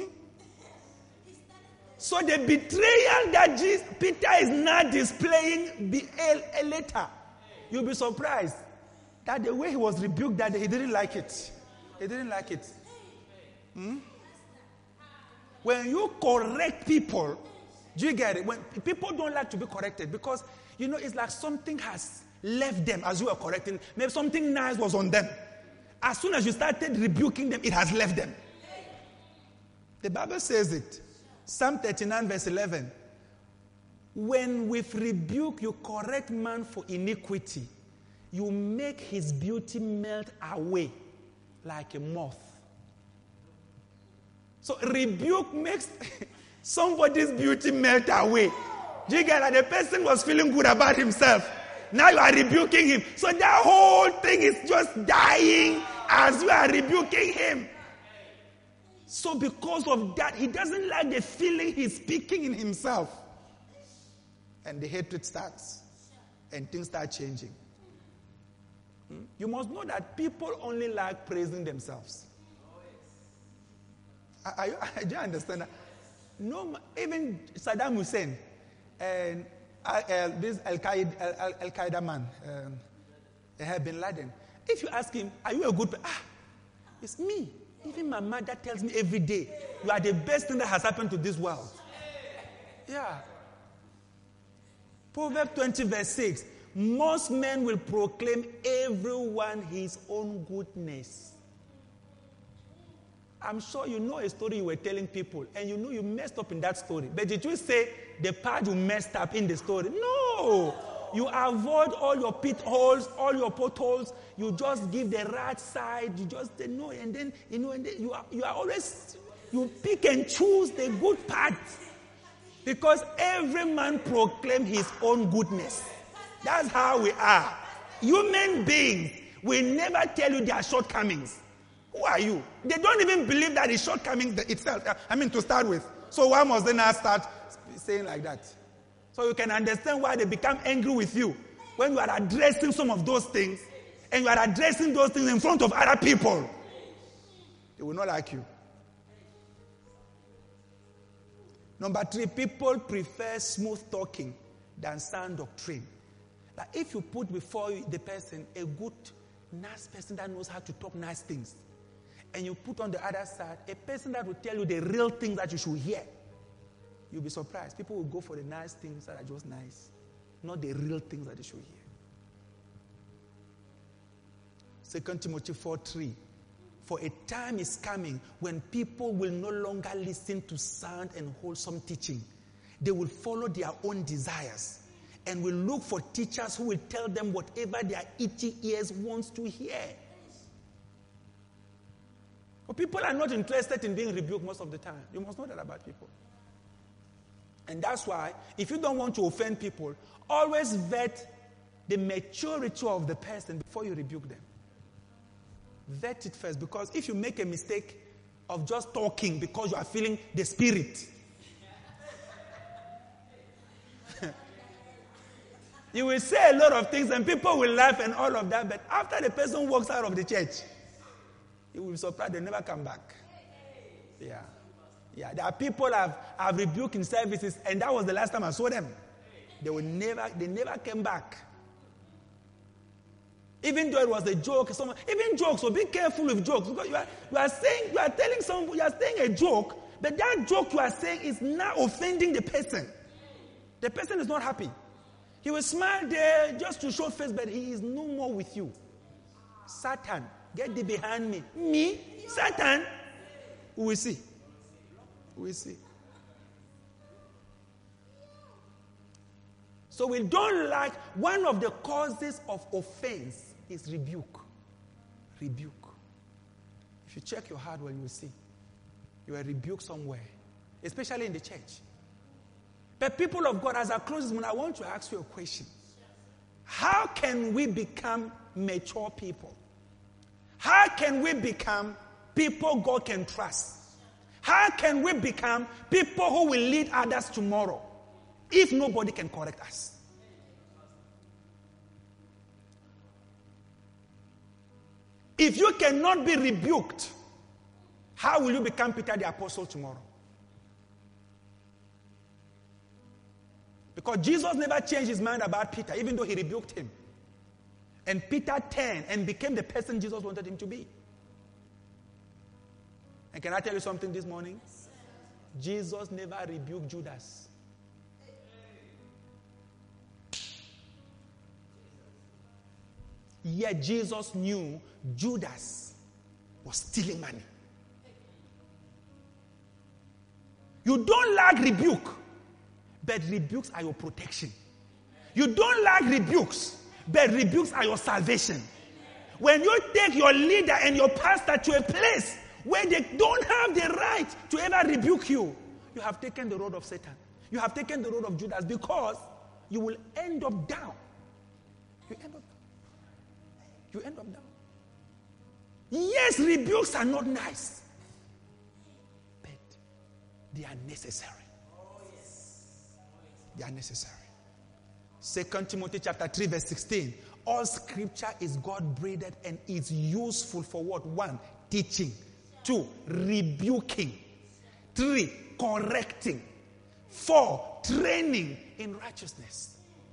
So the betrayal that Jesus, Peter is now displaying be a, a later. You'll be surprised that the way he was rebuked that day, he didn't like it. He didn't like it. Hmm? When you correct people, do you get it? When people don't like to be corrected because, you know, it's like something has left them as you are correcting. Maybe something nice was on them. As soon as you started rebuking them, it has left them. The Bible says it. Psalm thirty-nine verse eleven. When with rebuke you correct man for iniquity, you make his beauty melt away like a moth. So rebuke makes somebody's beauty melt away. Do you get that? The person was feeling good about himself. Now you are rebuking him. So that whole thing is just dying as you are rebuking him. So because of that, he doesn't like the feeling he's speaking in himself. And the hatred starts. And things start changing. Hmm? You must know that people only like praising themselves. I, I, do you understand that? No, even Saddam Hussein and uh, uh, this Al-Qaeda, Al- Al-Qaeda man, um, Bin Laden, if you ask him, are you a good person? Ah, it's me. Even my mother tells me every day, you are the best thing that has happened to this world. Yeah. Proverbs twenty verse six. Most men will proclaim everyone his own goodness. I'm sure you know a story you were telling people, and you know you messed up in that story. But did you say the part you messed up in the story? No. You avoid all your pit holes, all your potholes. You just give the right side. You just say no, and then you know, and then you are you are always you pick and choose the good part, because every man proclaim his own goodness. That's how we are. Human beings will never tell you their shortcomings. Who are you? They don't even believe that it's shortcomings itself. I mean, to start with. So why must they not start saying like that? So you can understand why they become angry with you when you are addressing some of those things, and you are addressing those things in front of other people. They will not like you. Number three, people prefer smooth talking than sound doctrine. Like if you put before you the person a good, nice person that knows how to talk nice things, and you put on the other side a person that will tell you the real things that you should hear, you'll be surprised. People will go for the nice things that are just nice, not the real things that they should hear. Second Timothy four three. For a time is coming when people will no longer listen to sound and wholesome teaching. They will follow their own desires and will look for teachers who will tell them whatever their itchy ears wants to hear. But people are not interested in being rebuked most of the time. You must know that about people. And that's why, if you don't want to offend people, always vet the maturity of the person before you rebuke them. Vet it first, because if you make a mistake of just talking because you are feeling the spirit, you will say a lot of things and people will laugh and all of that, but after the person walks out of the church, you will be surprised they never come back. Yeah. Yeah, there are people I've, I've rebuked in services, and that was the last time I saw them. They will never, they never came back. Even though it was a joke, someone, even jokes, so be careful with jokes. Because you are, you are saying, you are telling someone, you are saying a joke, but that joke you are saying is now offending the person. The person is not happy. He will smile there just to show face, but he is no more with you. Satan, get thee behind me. Me? Satan? We will see. We will see. So we don't like, one of the causes of offense is rebuke. Rebuke. If you check your heart well, you will see. You are rebuked somewhere, especially in the church. But people of God, as I close this, I want to ask you a question. How can we become mature people? How can we become people God can trust? How can we become people who will lead others tomorrow if nobody can correct us? If you cannot be rebuked, how will you become Peter the Apostle tomorrow? Because Jesus never changed his mind about Peter, even though he rebuked him. And Peter turned and became the person Jesus wanted him to be. And can I tell you something this morning? Jesus never rebuked Judas. Yet Jesus knew Judas was stealing money. You don't like rebuke, but rebukes are your protection. You don't like rebukes, but rebukes are your salvation. When you take your leader and your pastor to a place where they don't have the right to ever rebuke you, you have taken the road of Satan. You have taken the road of Judas, because you will end up down. You end up down. You end up down. Yes, rebukes are not nice, but they are necessary. They are necessary. Second Timothy chapter three verse sixteen. All scripture is God-breathed and is useful for what? One, teaching. Two, rebuking. Three, correcting. Four, training in righteousness.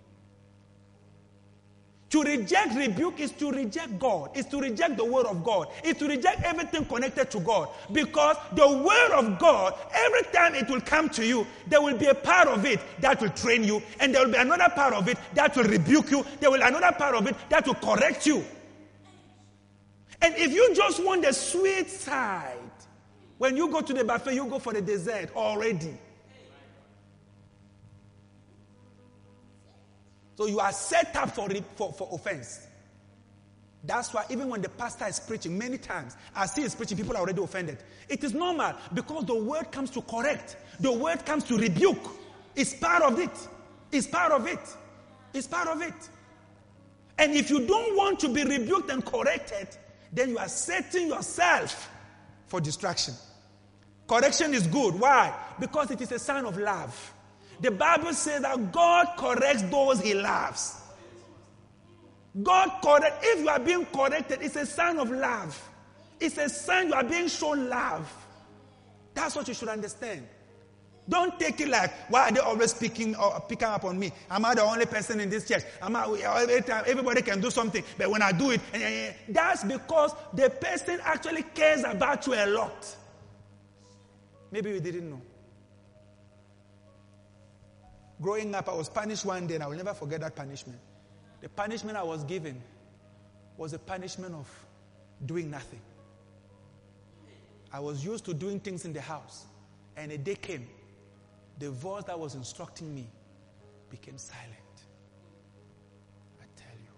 To reject rebuke is to reject God. Is to reject the word of God. Is to reject everything connected to God. Because the word of God, every time it will come to you, there will be a part of it that will train you. And there will be another part of it that will rebuke you. There will be another part of it that will correct you. And if you just want the sweet side, when you go to the buffet, you go for the dessert already. So you are set up for, for, for offense. That's why even when the pastor is preaching, many times, as he is preaching, people are already offended. It is normal, because the word comes to correct. The word comes to rebuke. It's part of it. It's part of it. It's part of it. And if you don't want to be rebuked and corrected, then you are setting yourself for distraction. Correction is good. Why? Because it is a sign of love. The Bible says that God corrects those he loves. God corrects. If you are being corrected, it's a sign of love. It's a sign you are being shown love. That's what you should understand. Don't take it like, why are they always picking, or picking up on me? Am I the only person in this church? Am I, every time, everybody can do something, but when I do it, that's because the person actually cares about you a lot. Maybe you didn't know. Growing up, I was punished one day, and I will never forget that punishment. The punishment I was given was a punishment of doing nothing. I was used to doing things in the house, and a day came, the voice that was instructing me became silent. I tell you.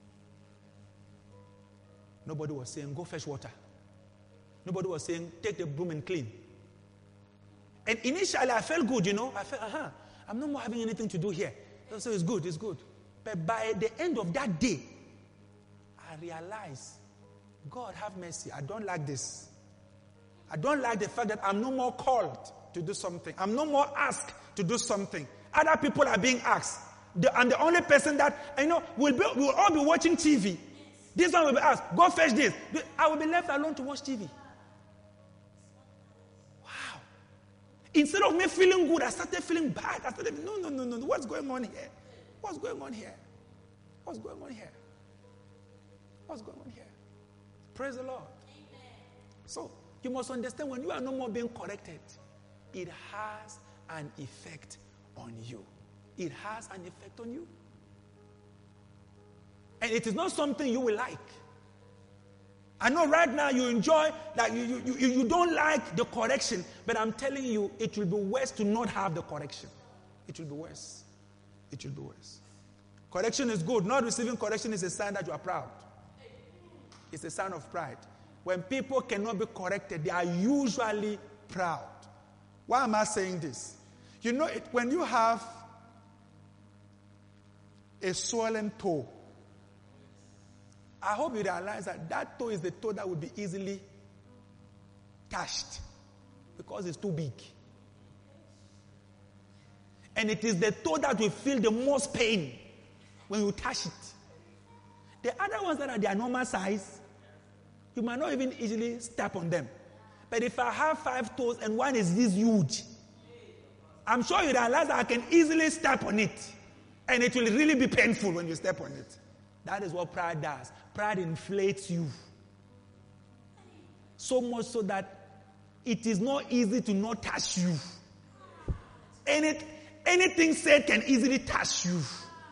Nobody was saying, go fetch water. Nobody was saying, take the broom and clean. And initially, I felt good, you know. I felt, uh-huh. I'm no more having anything to do here. So it's good, it's good. But by the end of that day, I realized, God have mercy, I don't like this. I don't like the fact that I'm no more called to do something. I'm no more asked to do something. Other people are being asked. The, I'm the only person that, you know, we'll, be, we'll all be watching T V. This one will be asked, go fetch this. I will be left alone to watch T V. Instead of me feeling good, I started feeling bad. I started, no, no, no, no. What's going on here? What's going on here? What's going on here? What's going on here? Praise the Lord. Amen. So, you must understand, when you are no more being corrected, it has an effect on you. It has an effect on you. And it is not something you will like. I know right now you enjoy, that you, you, you don't like the correction, but I'm telling you, it will be worse to not have the correction. It will be worse. It will be worse. Correction is good. Not receiving correction is a sign that you are proud. It's a sign of pride. When people cannot be corrected, they are usually proud. Why am I saying this? You know, it, when you have a swollen toe, I hope you realize that that toe is the toe that will be easily touched because it's too big. And it is the toe that will feel the most pain when you touch it. The other ones that are their normal size, you might not even easily step on them. But if I have five toes and one is this huge, I'm sure you realize that I can easily step on it. And it will really be painful when you step on it. That is what pride does. Pride inflates you. So much so that it is not easy to not touch you. Any, anything said can easily touch you.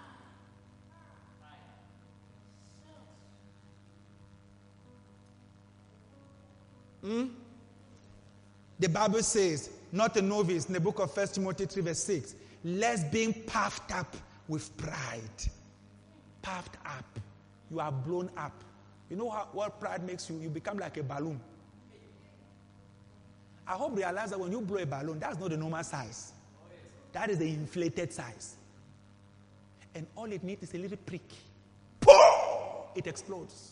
Hmm? The Bible says, not a novice, in the book of First Timothy three verse six, lest being puffed up with pride. Puffed up. You are blown up. You know how, what pride makes you? You become like a balloon. I hope you realize that when you blow a balloon, that's not the normal size. That is the inflated size. And all it needs is a little prick. Pooh! It explodes.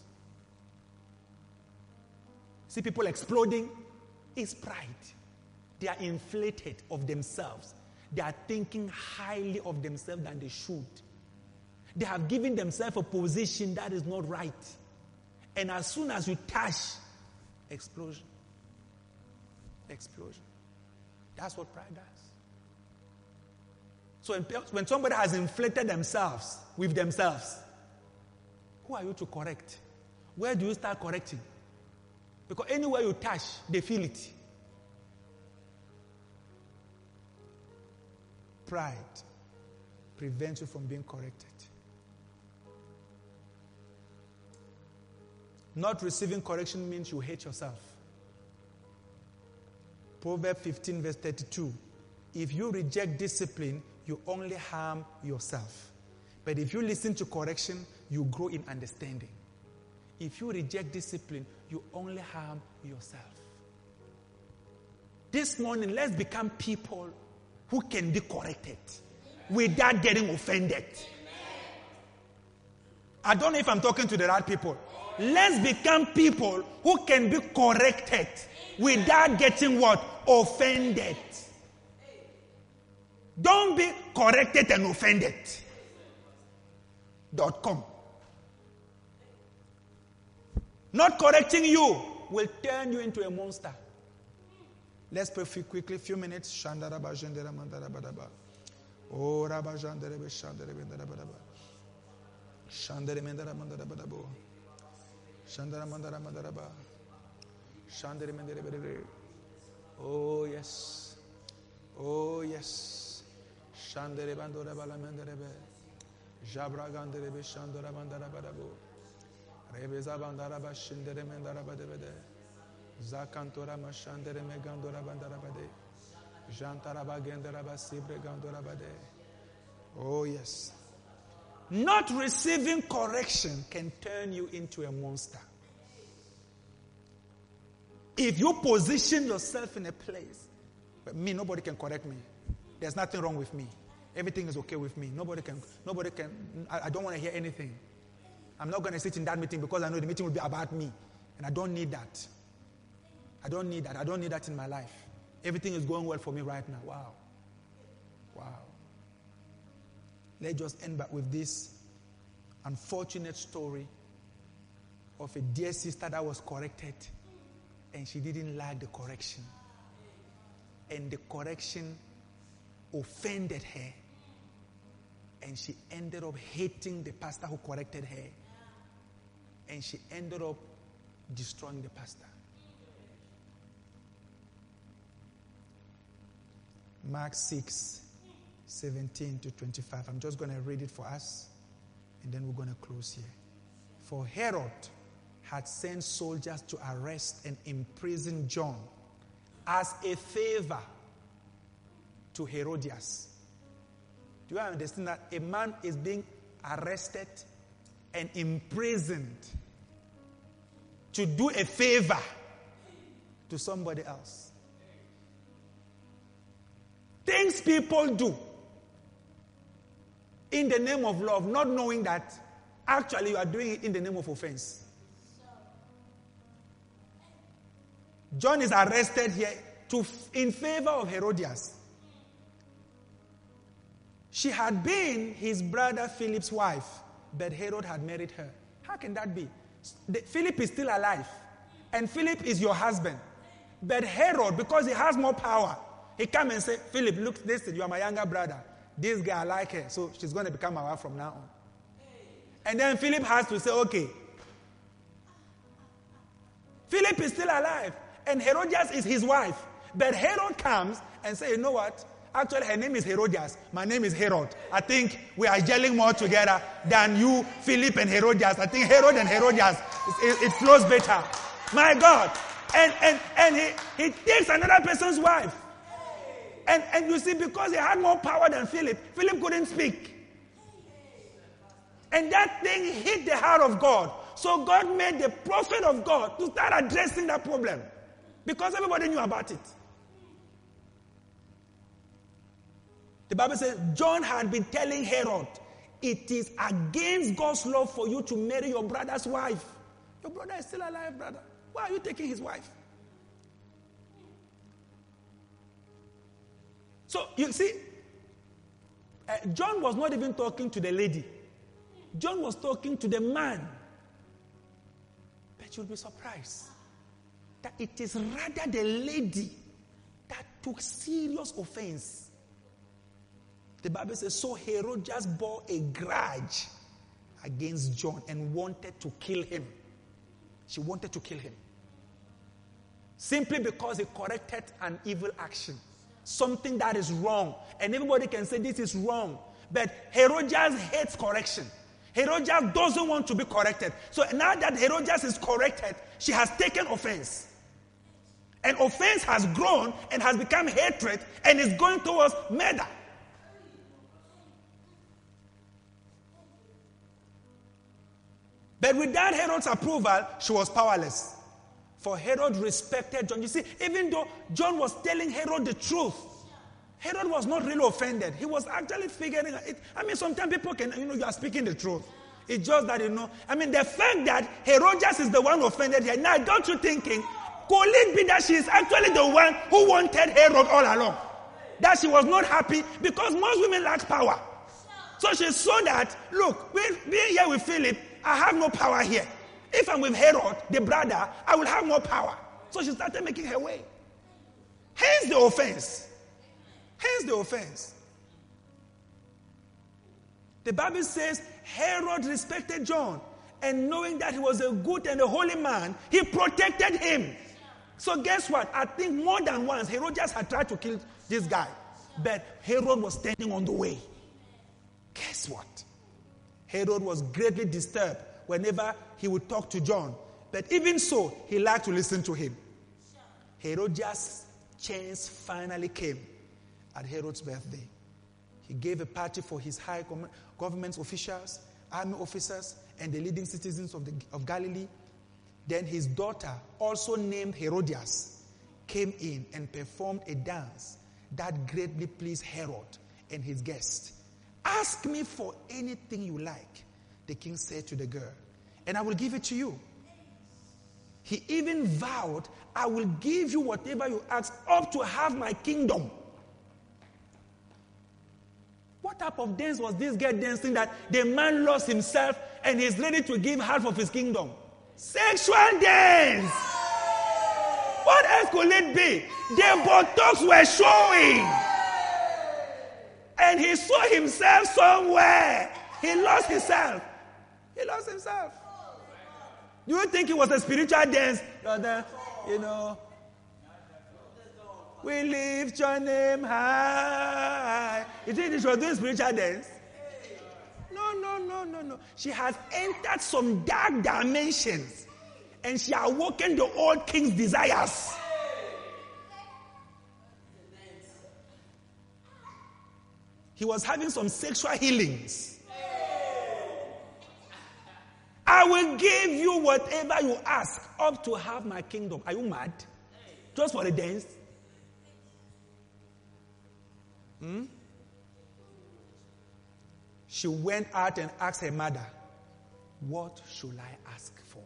See people exploding? It's pride. They are inflated of themselves. They are thinking highly of themselves than they should. They have given themselves a position that is not right. And as soon as you touch, explosion. Explosion. That's what pride does. So when, when somebody has inflated themselves with themselves, who are you to correct? Where do you start correcting? Because anywhere you touch, they feel it. Pride prevents you from being corrected. Not receiving correction means you hate yourself. Proverbs fifteen verse thirty-two. If you reject discipline, you only harm yourself. But if you listen to correction, you grow in understanding. If you reject discipline, you only harm yourself. This morning, let's become people who can be corrected without getting offended. I don't know if I'm talking to the right people. Let's become people who can be corrected without getting what? Offended. Don't be corrected and offended. Dot com. Not correcting you will turn you into a monster. Let's pray quickly, few minutes. Shandaraba jendera mandara badaba. Oh raba jandere be shandere bendara badaba. Shandere mendara mandara badabo. Shandara mandara mandara ba. Shandere mendere bedere. Oh yes. Oh yes. Shandere bandora bala mendere be. Jabra gandere be shandora mandara badabo. Rebeza bandara ba shindere mendara badebede. Zakantora mashandere megandora bandara bade. Jantara bagendera ba sibre gandora bade. Oh yes. Not receiving correction can turn you into a monster. If you position yourself in a place, but me, nobody can correct me. There's nothing wrong with me. Everything is okay with me. Nobody can, nobody can, I, I don't want to hear anything. I'm not going to sit in that meeting because I know the meeting will be about me. And I don't need that. I don't need that. I don't need that in my life. Everything is going well for me right now. Wow. Wow. Let's just end back with this unfortunate story of a dear sister that was corrected and she didn't like the correction. And the correction offended her. And she ended up hating the pastor who corrected her. And she ended up destroying the pastor. Mark six, seventeen to twenty-five. I'm just going to read it for us, and then we're going to close here. For Herod had sent soldiers to arrest and imprison John as a favor to Herodias. Do you understand that a man is being arrested and imprisoned to do a favor to somebody else? Things people do in the name of love, not knowing that actually you are doing it in the name of offense. John is arrested here to, in favor of Herodias. She had been his brother Philip's wife, but Herod had married her. How can that be? The, Philip is still alive, and Philip is your husband. But Herod, because he has more power, he come and say, Philip, look, listen, you are my younger brother. This girl, I like her, so she's going to become my wife from now on. And then Philip has to say, okay. Philip is still alive, and Herodias is his wife. But Herod comes and says, you know what? Actually, her name is Herodias. My name is Herod. I think we are gelling more together than you, Philip, and Herodias. I think Herod and Herodias, it, it flows better. My God. And and and he, he takes another person's wife. And, and you see, because he had more power than Philip, Philip couldn't speak. And that thing hit the heart of God. So God made the prophet of God to start addressing that problem. Because everybody knew about it. The Bible says John had been telling Herod, it is against God's law for you to marry your brother's wife. Your brother is still alive, brother. Why are you taking his wife? So, you see, uh, John was not even talking to the lady. John was talking to the man. But you'll be surprised that it is rather the lady that took serious offense. The Bible says, so Herod just bore a grudge against John and wanted to kill him. She wanted to kill him. Simply because he corrected an evil action. Something that is wrong. And everybody can say this is wrong. But Herodias hates correction. Herodias doesn't want to be corrected. So now that Herodias is corrected, she has taken offense. And offense has grown and has become hatred and is going towards murder. But without Herod's approval, she was powerless. For Herod respected John. You see, even though John was telling Herod the truth, Herod was not really offended. He was actually figuring it. I mean, sometimes people can, you know, you are speaking the truth. It's just that, you know, I mean, the fact that Herodias is the one offended here. Now, don't you thinking, could it be that she is actually the one who wanted Herod all along? That she was not happy because most women lack power. So she saw that, look, being here with Philip, I have no power here. If I'm with Herod, the brother, I will have more power. So she started making her way. Hence the offense. Hence the offense. The Bible says Herod respected John, and knowing that he was a good and a holy man, he protected him. So guess what? I think more than once Herodias had tried to kill this guy, but Herod was standing on the way. Guess what? Herod was greatly disturbed whenever he would talk to John. But even so, he liked to listen to him. Herodias' chance finally came at Herod's birthday. He gave a party for his high government officials, army officers, and the leading citizens of, the, of Galilee. Then his daughter, also named Herodias, came in and performed a dance that greatly pleased Herod and his guests. Ask me for anything you like, the king said to the girl, and I will give it to you. He even vowed, I will give you whatever you ask, up to half my kingdom. What type of dance was this girl dancing that the man lost himself and is ready to give half of his kingdom? Sexual dance! What else could it be? The buttocks were showing. And he saw himself somewhere. He lost himself. He lost himself. Do you think it was a spiritual dance? You know, we lift your name high. You think she was doing spiritual dance? No, no, no, no, no. She has entered some dark dimensions. And she awoken the old king's desires. He was having some sexual healings. I will give you whatever you ask, up to half my kingdom. Are you mad? Just for a dance? Hmm? She went out and asked her mother. what should I ask for?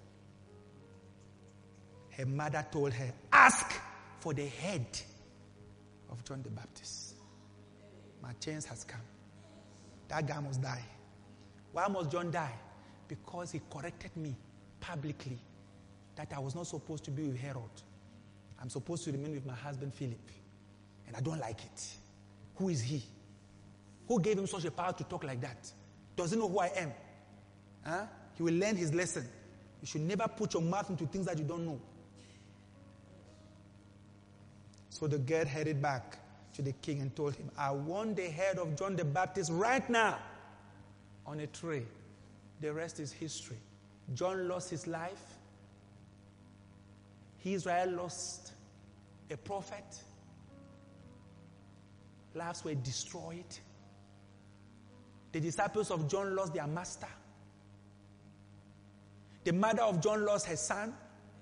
Her mother told her, ask for the head of John the Baptist. My chance has come. That guy must die. Why must John die? Because he corrected me publicly that I was not supposed to be with Herod. I'm supposed to remain with my husband Philip. And I don't like it. Who is he? Who gave him such a power to talk like that? Does he know who I am? Huh? He will learn his lesson. You should never put your mouth into things that you don't know. So the girl headed back to the king and told him, I want the head of John the Baptist right now on a tray. The rest is history. John lost his life. Israel lost a prophet. Lives were destroyed. The disciples of John lost their master. The mother of John lost her son.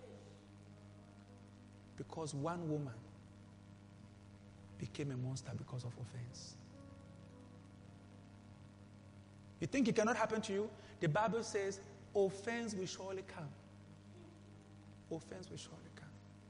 Because one woman became a monster because of offense. You think it cannot happen to you? The Bible says, offense will surely come. Offense will surely come.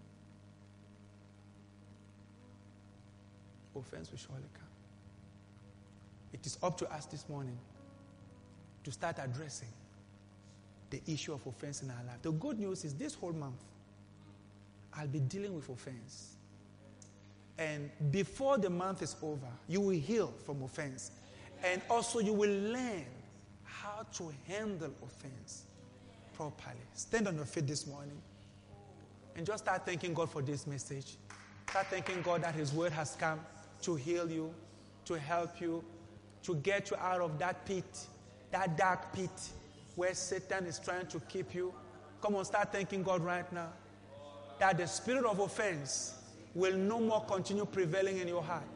Offense will surely come. It is up to us this morning to start addressing the issue of offense in our life. The good news is this whole month, I'll be dealing with offense. And before the month is over, you will heal from offense. And also you will learn how to handle offense properly. Stand on your feet this morning and just start thanking God for this message. Start thanking God that His word has come to heal you, to help you, to get you out of that pit, that dark pit where Satan is trying to keep you. Come on, start thanking God right now that the spirit of offense will no more continue prevailing in your heart.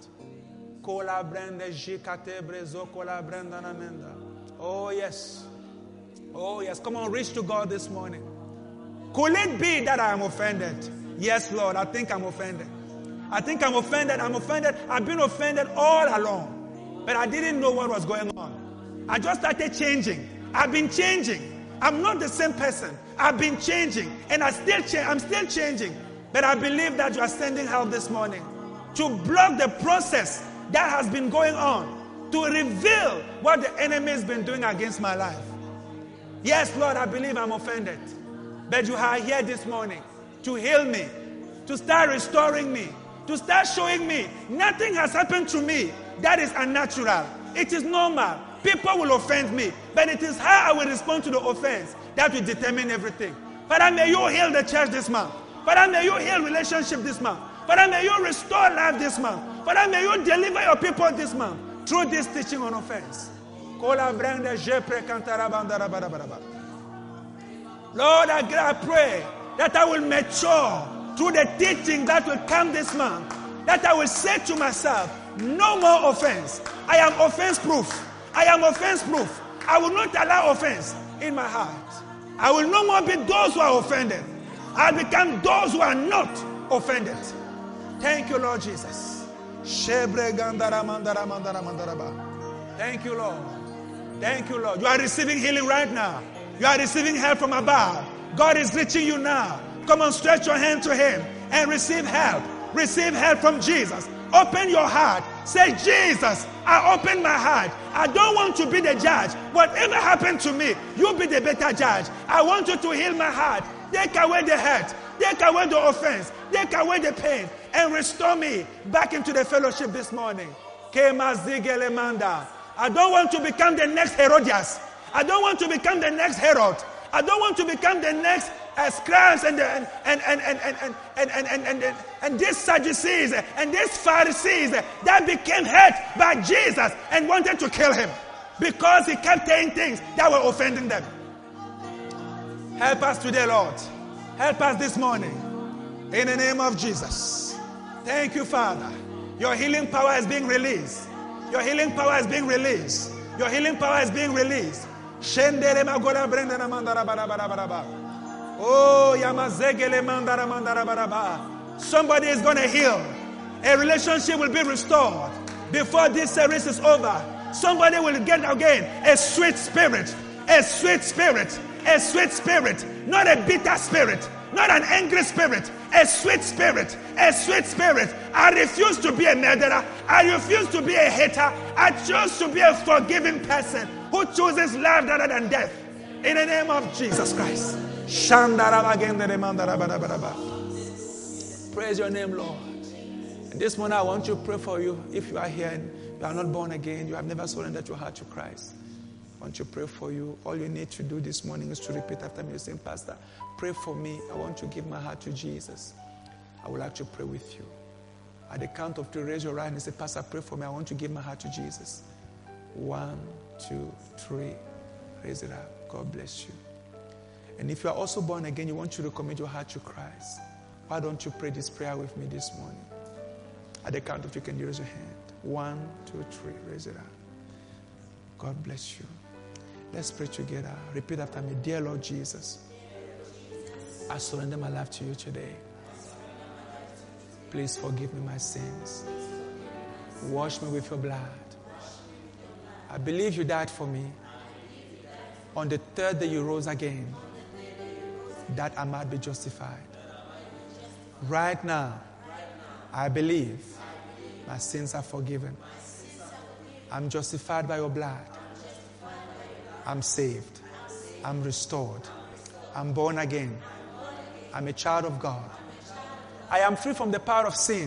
Oh yes. Oh yes. Come on, reach to God this morning. Could it be that I am offended? Yes, Lord, I think I'm offended. I think I'm offended. I'm offended. I've been offended all along. But I didn't know what was going on. I just started changing. I've been changing. I'm not the same person. I've been changing. And I still cha- I'm still changing. But I believe that you are sending help this morning to block the process that has been going on, to reveal what the enemy has been doing against my life. Yes, Lord, I believe I'm offended. But you are here this morning to heal me, to start restoring me, to start showing me nothing has happened to me that is unnatural. It is normal. People will offend me, but it is how I will respond to the offense that will determine everything. Father, may you heal the church this month. Father, may you heal relationship this month. Father, may you restore life this month. Father, may you deliver your people this month through this teaching on offense. Lord, I pray that I will mature through the teaching that will come this month. That I will say to myself, no more offense. I am offense proof. I am offense proof. I will not allow offense in my heart. I will no more be those who are offended. I'll become those who are not offended. Thank you, Lord Jesus. Thank you, Lord. Thank you, Lord. You are receiving healing right now. You are receiving help from above. God is reaching you now. Come on, stretch your hand to Him and receive help. Receive help from Jesus. Open your heart. Say, Jesus, I open my heart. I don't want to be the judge. Whatever happened to me, you be the better judge. I want you to heal my heart. Take away the hurt. Take away the offense. Take away the pain. And restore me back into the fellowship this morning. I don't want to become the next Herodias. I don't want to become the next Herod. I don't want to become the next uh, scribes and, the, and, and, and, and, and, and, and, and, and, and, and, and these Sadducees and these Pharisees that became hurt by Jesus and wanted to kill him because he kept saying things that were offending them. Help us today, Lord. Help us this morning. In the name of Jesus. Thank you, Father. Your healing power is being released. Your healing power is being released. Your healing power is being released. Oh, somebody is going to heal. A relationship will be restored before this service is over. Somebody will get again a sweet spirit, A sweet spirit. A sweet spirit. Not a bitter spirit. Not an angry spirit. A sweet spirit. A sweet spirit. I refuse to be a murderer. I refuse to be a hater. I choose to be a forgiving person who chooses life rather than death. In the name of Jesus Christ. Praise your name, Lord. And this morning I want to pray for you. If you are here and you are not born again, you have never surrendered your heart to Christ, I want to pray for you. All you need to do this morning is to repeat after me, saying, Pastor, pray for me. I want to give my heart to Jesus. I would like to pray with you. At the count of three, raise your right hand and say, Pastor, pray for me. I want to give my heart to Jesus. One, two, three. Raise it up. God bless you. And if you are also born again, you want to recommit your heart to Christ. Why don't you pray this prayer with me this morning? At the count of three, can you raise your hand? One, two, three. Raise it up. God bless you. Let's pray together. Repeat after me. Dear Lord Jesus, I surrender my life to you today. Please forgive me my sins. Wash me with your blood. I believe you died for me. On the third day you rose again, that I might be justified. Right now, I believe my sins are forgiven. I'm justified by your blood. I'm saved. I'm restored. I'm born again. I'm a child of God. I am free from the power of sin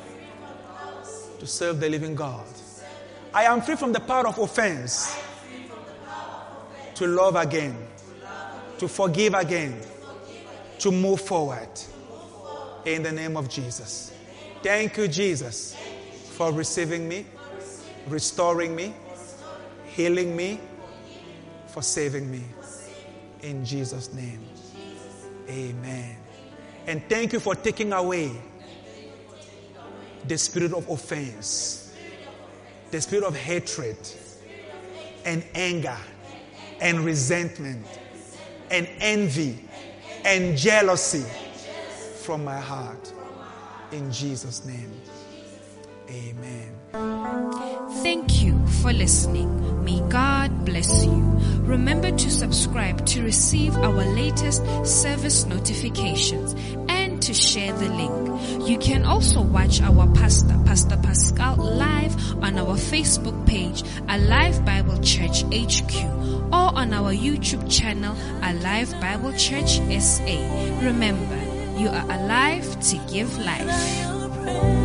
to serve the living God. I am free from the power of offense to love again, to forgive again, to move forward. In the name of Jesus. Thank you, Jesus, for receiving me, restoring me, healing me, for saving me. In Jesus' name. Amen. And thank you for taking away the spirit of offense, the spirit of hatred and anger and resentment and envy and jealousy from my heart. In Jesus' name. Amen. Thank you for listening. May God bless you. Remember to subscribe to receive our latest service notifications and to share the link. You can also watch our pastor, Pastor Pascal, live on our Facebook page, Alive Bible Church H Q, or on our YouTube channel, Alive Bible Church S A. Remember, you are alive to give life.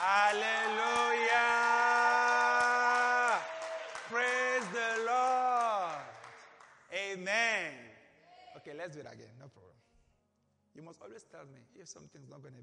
Hallelujah. Praise the Lord. Amen. Okay, let's do it again. No problem. You must always tell me if something's not going to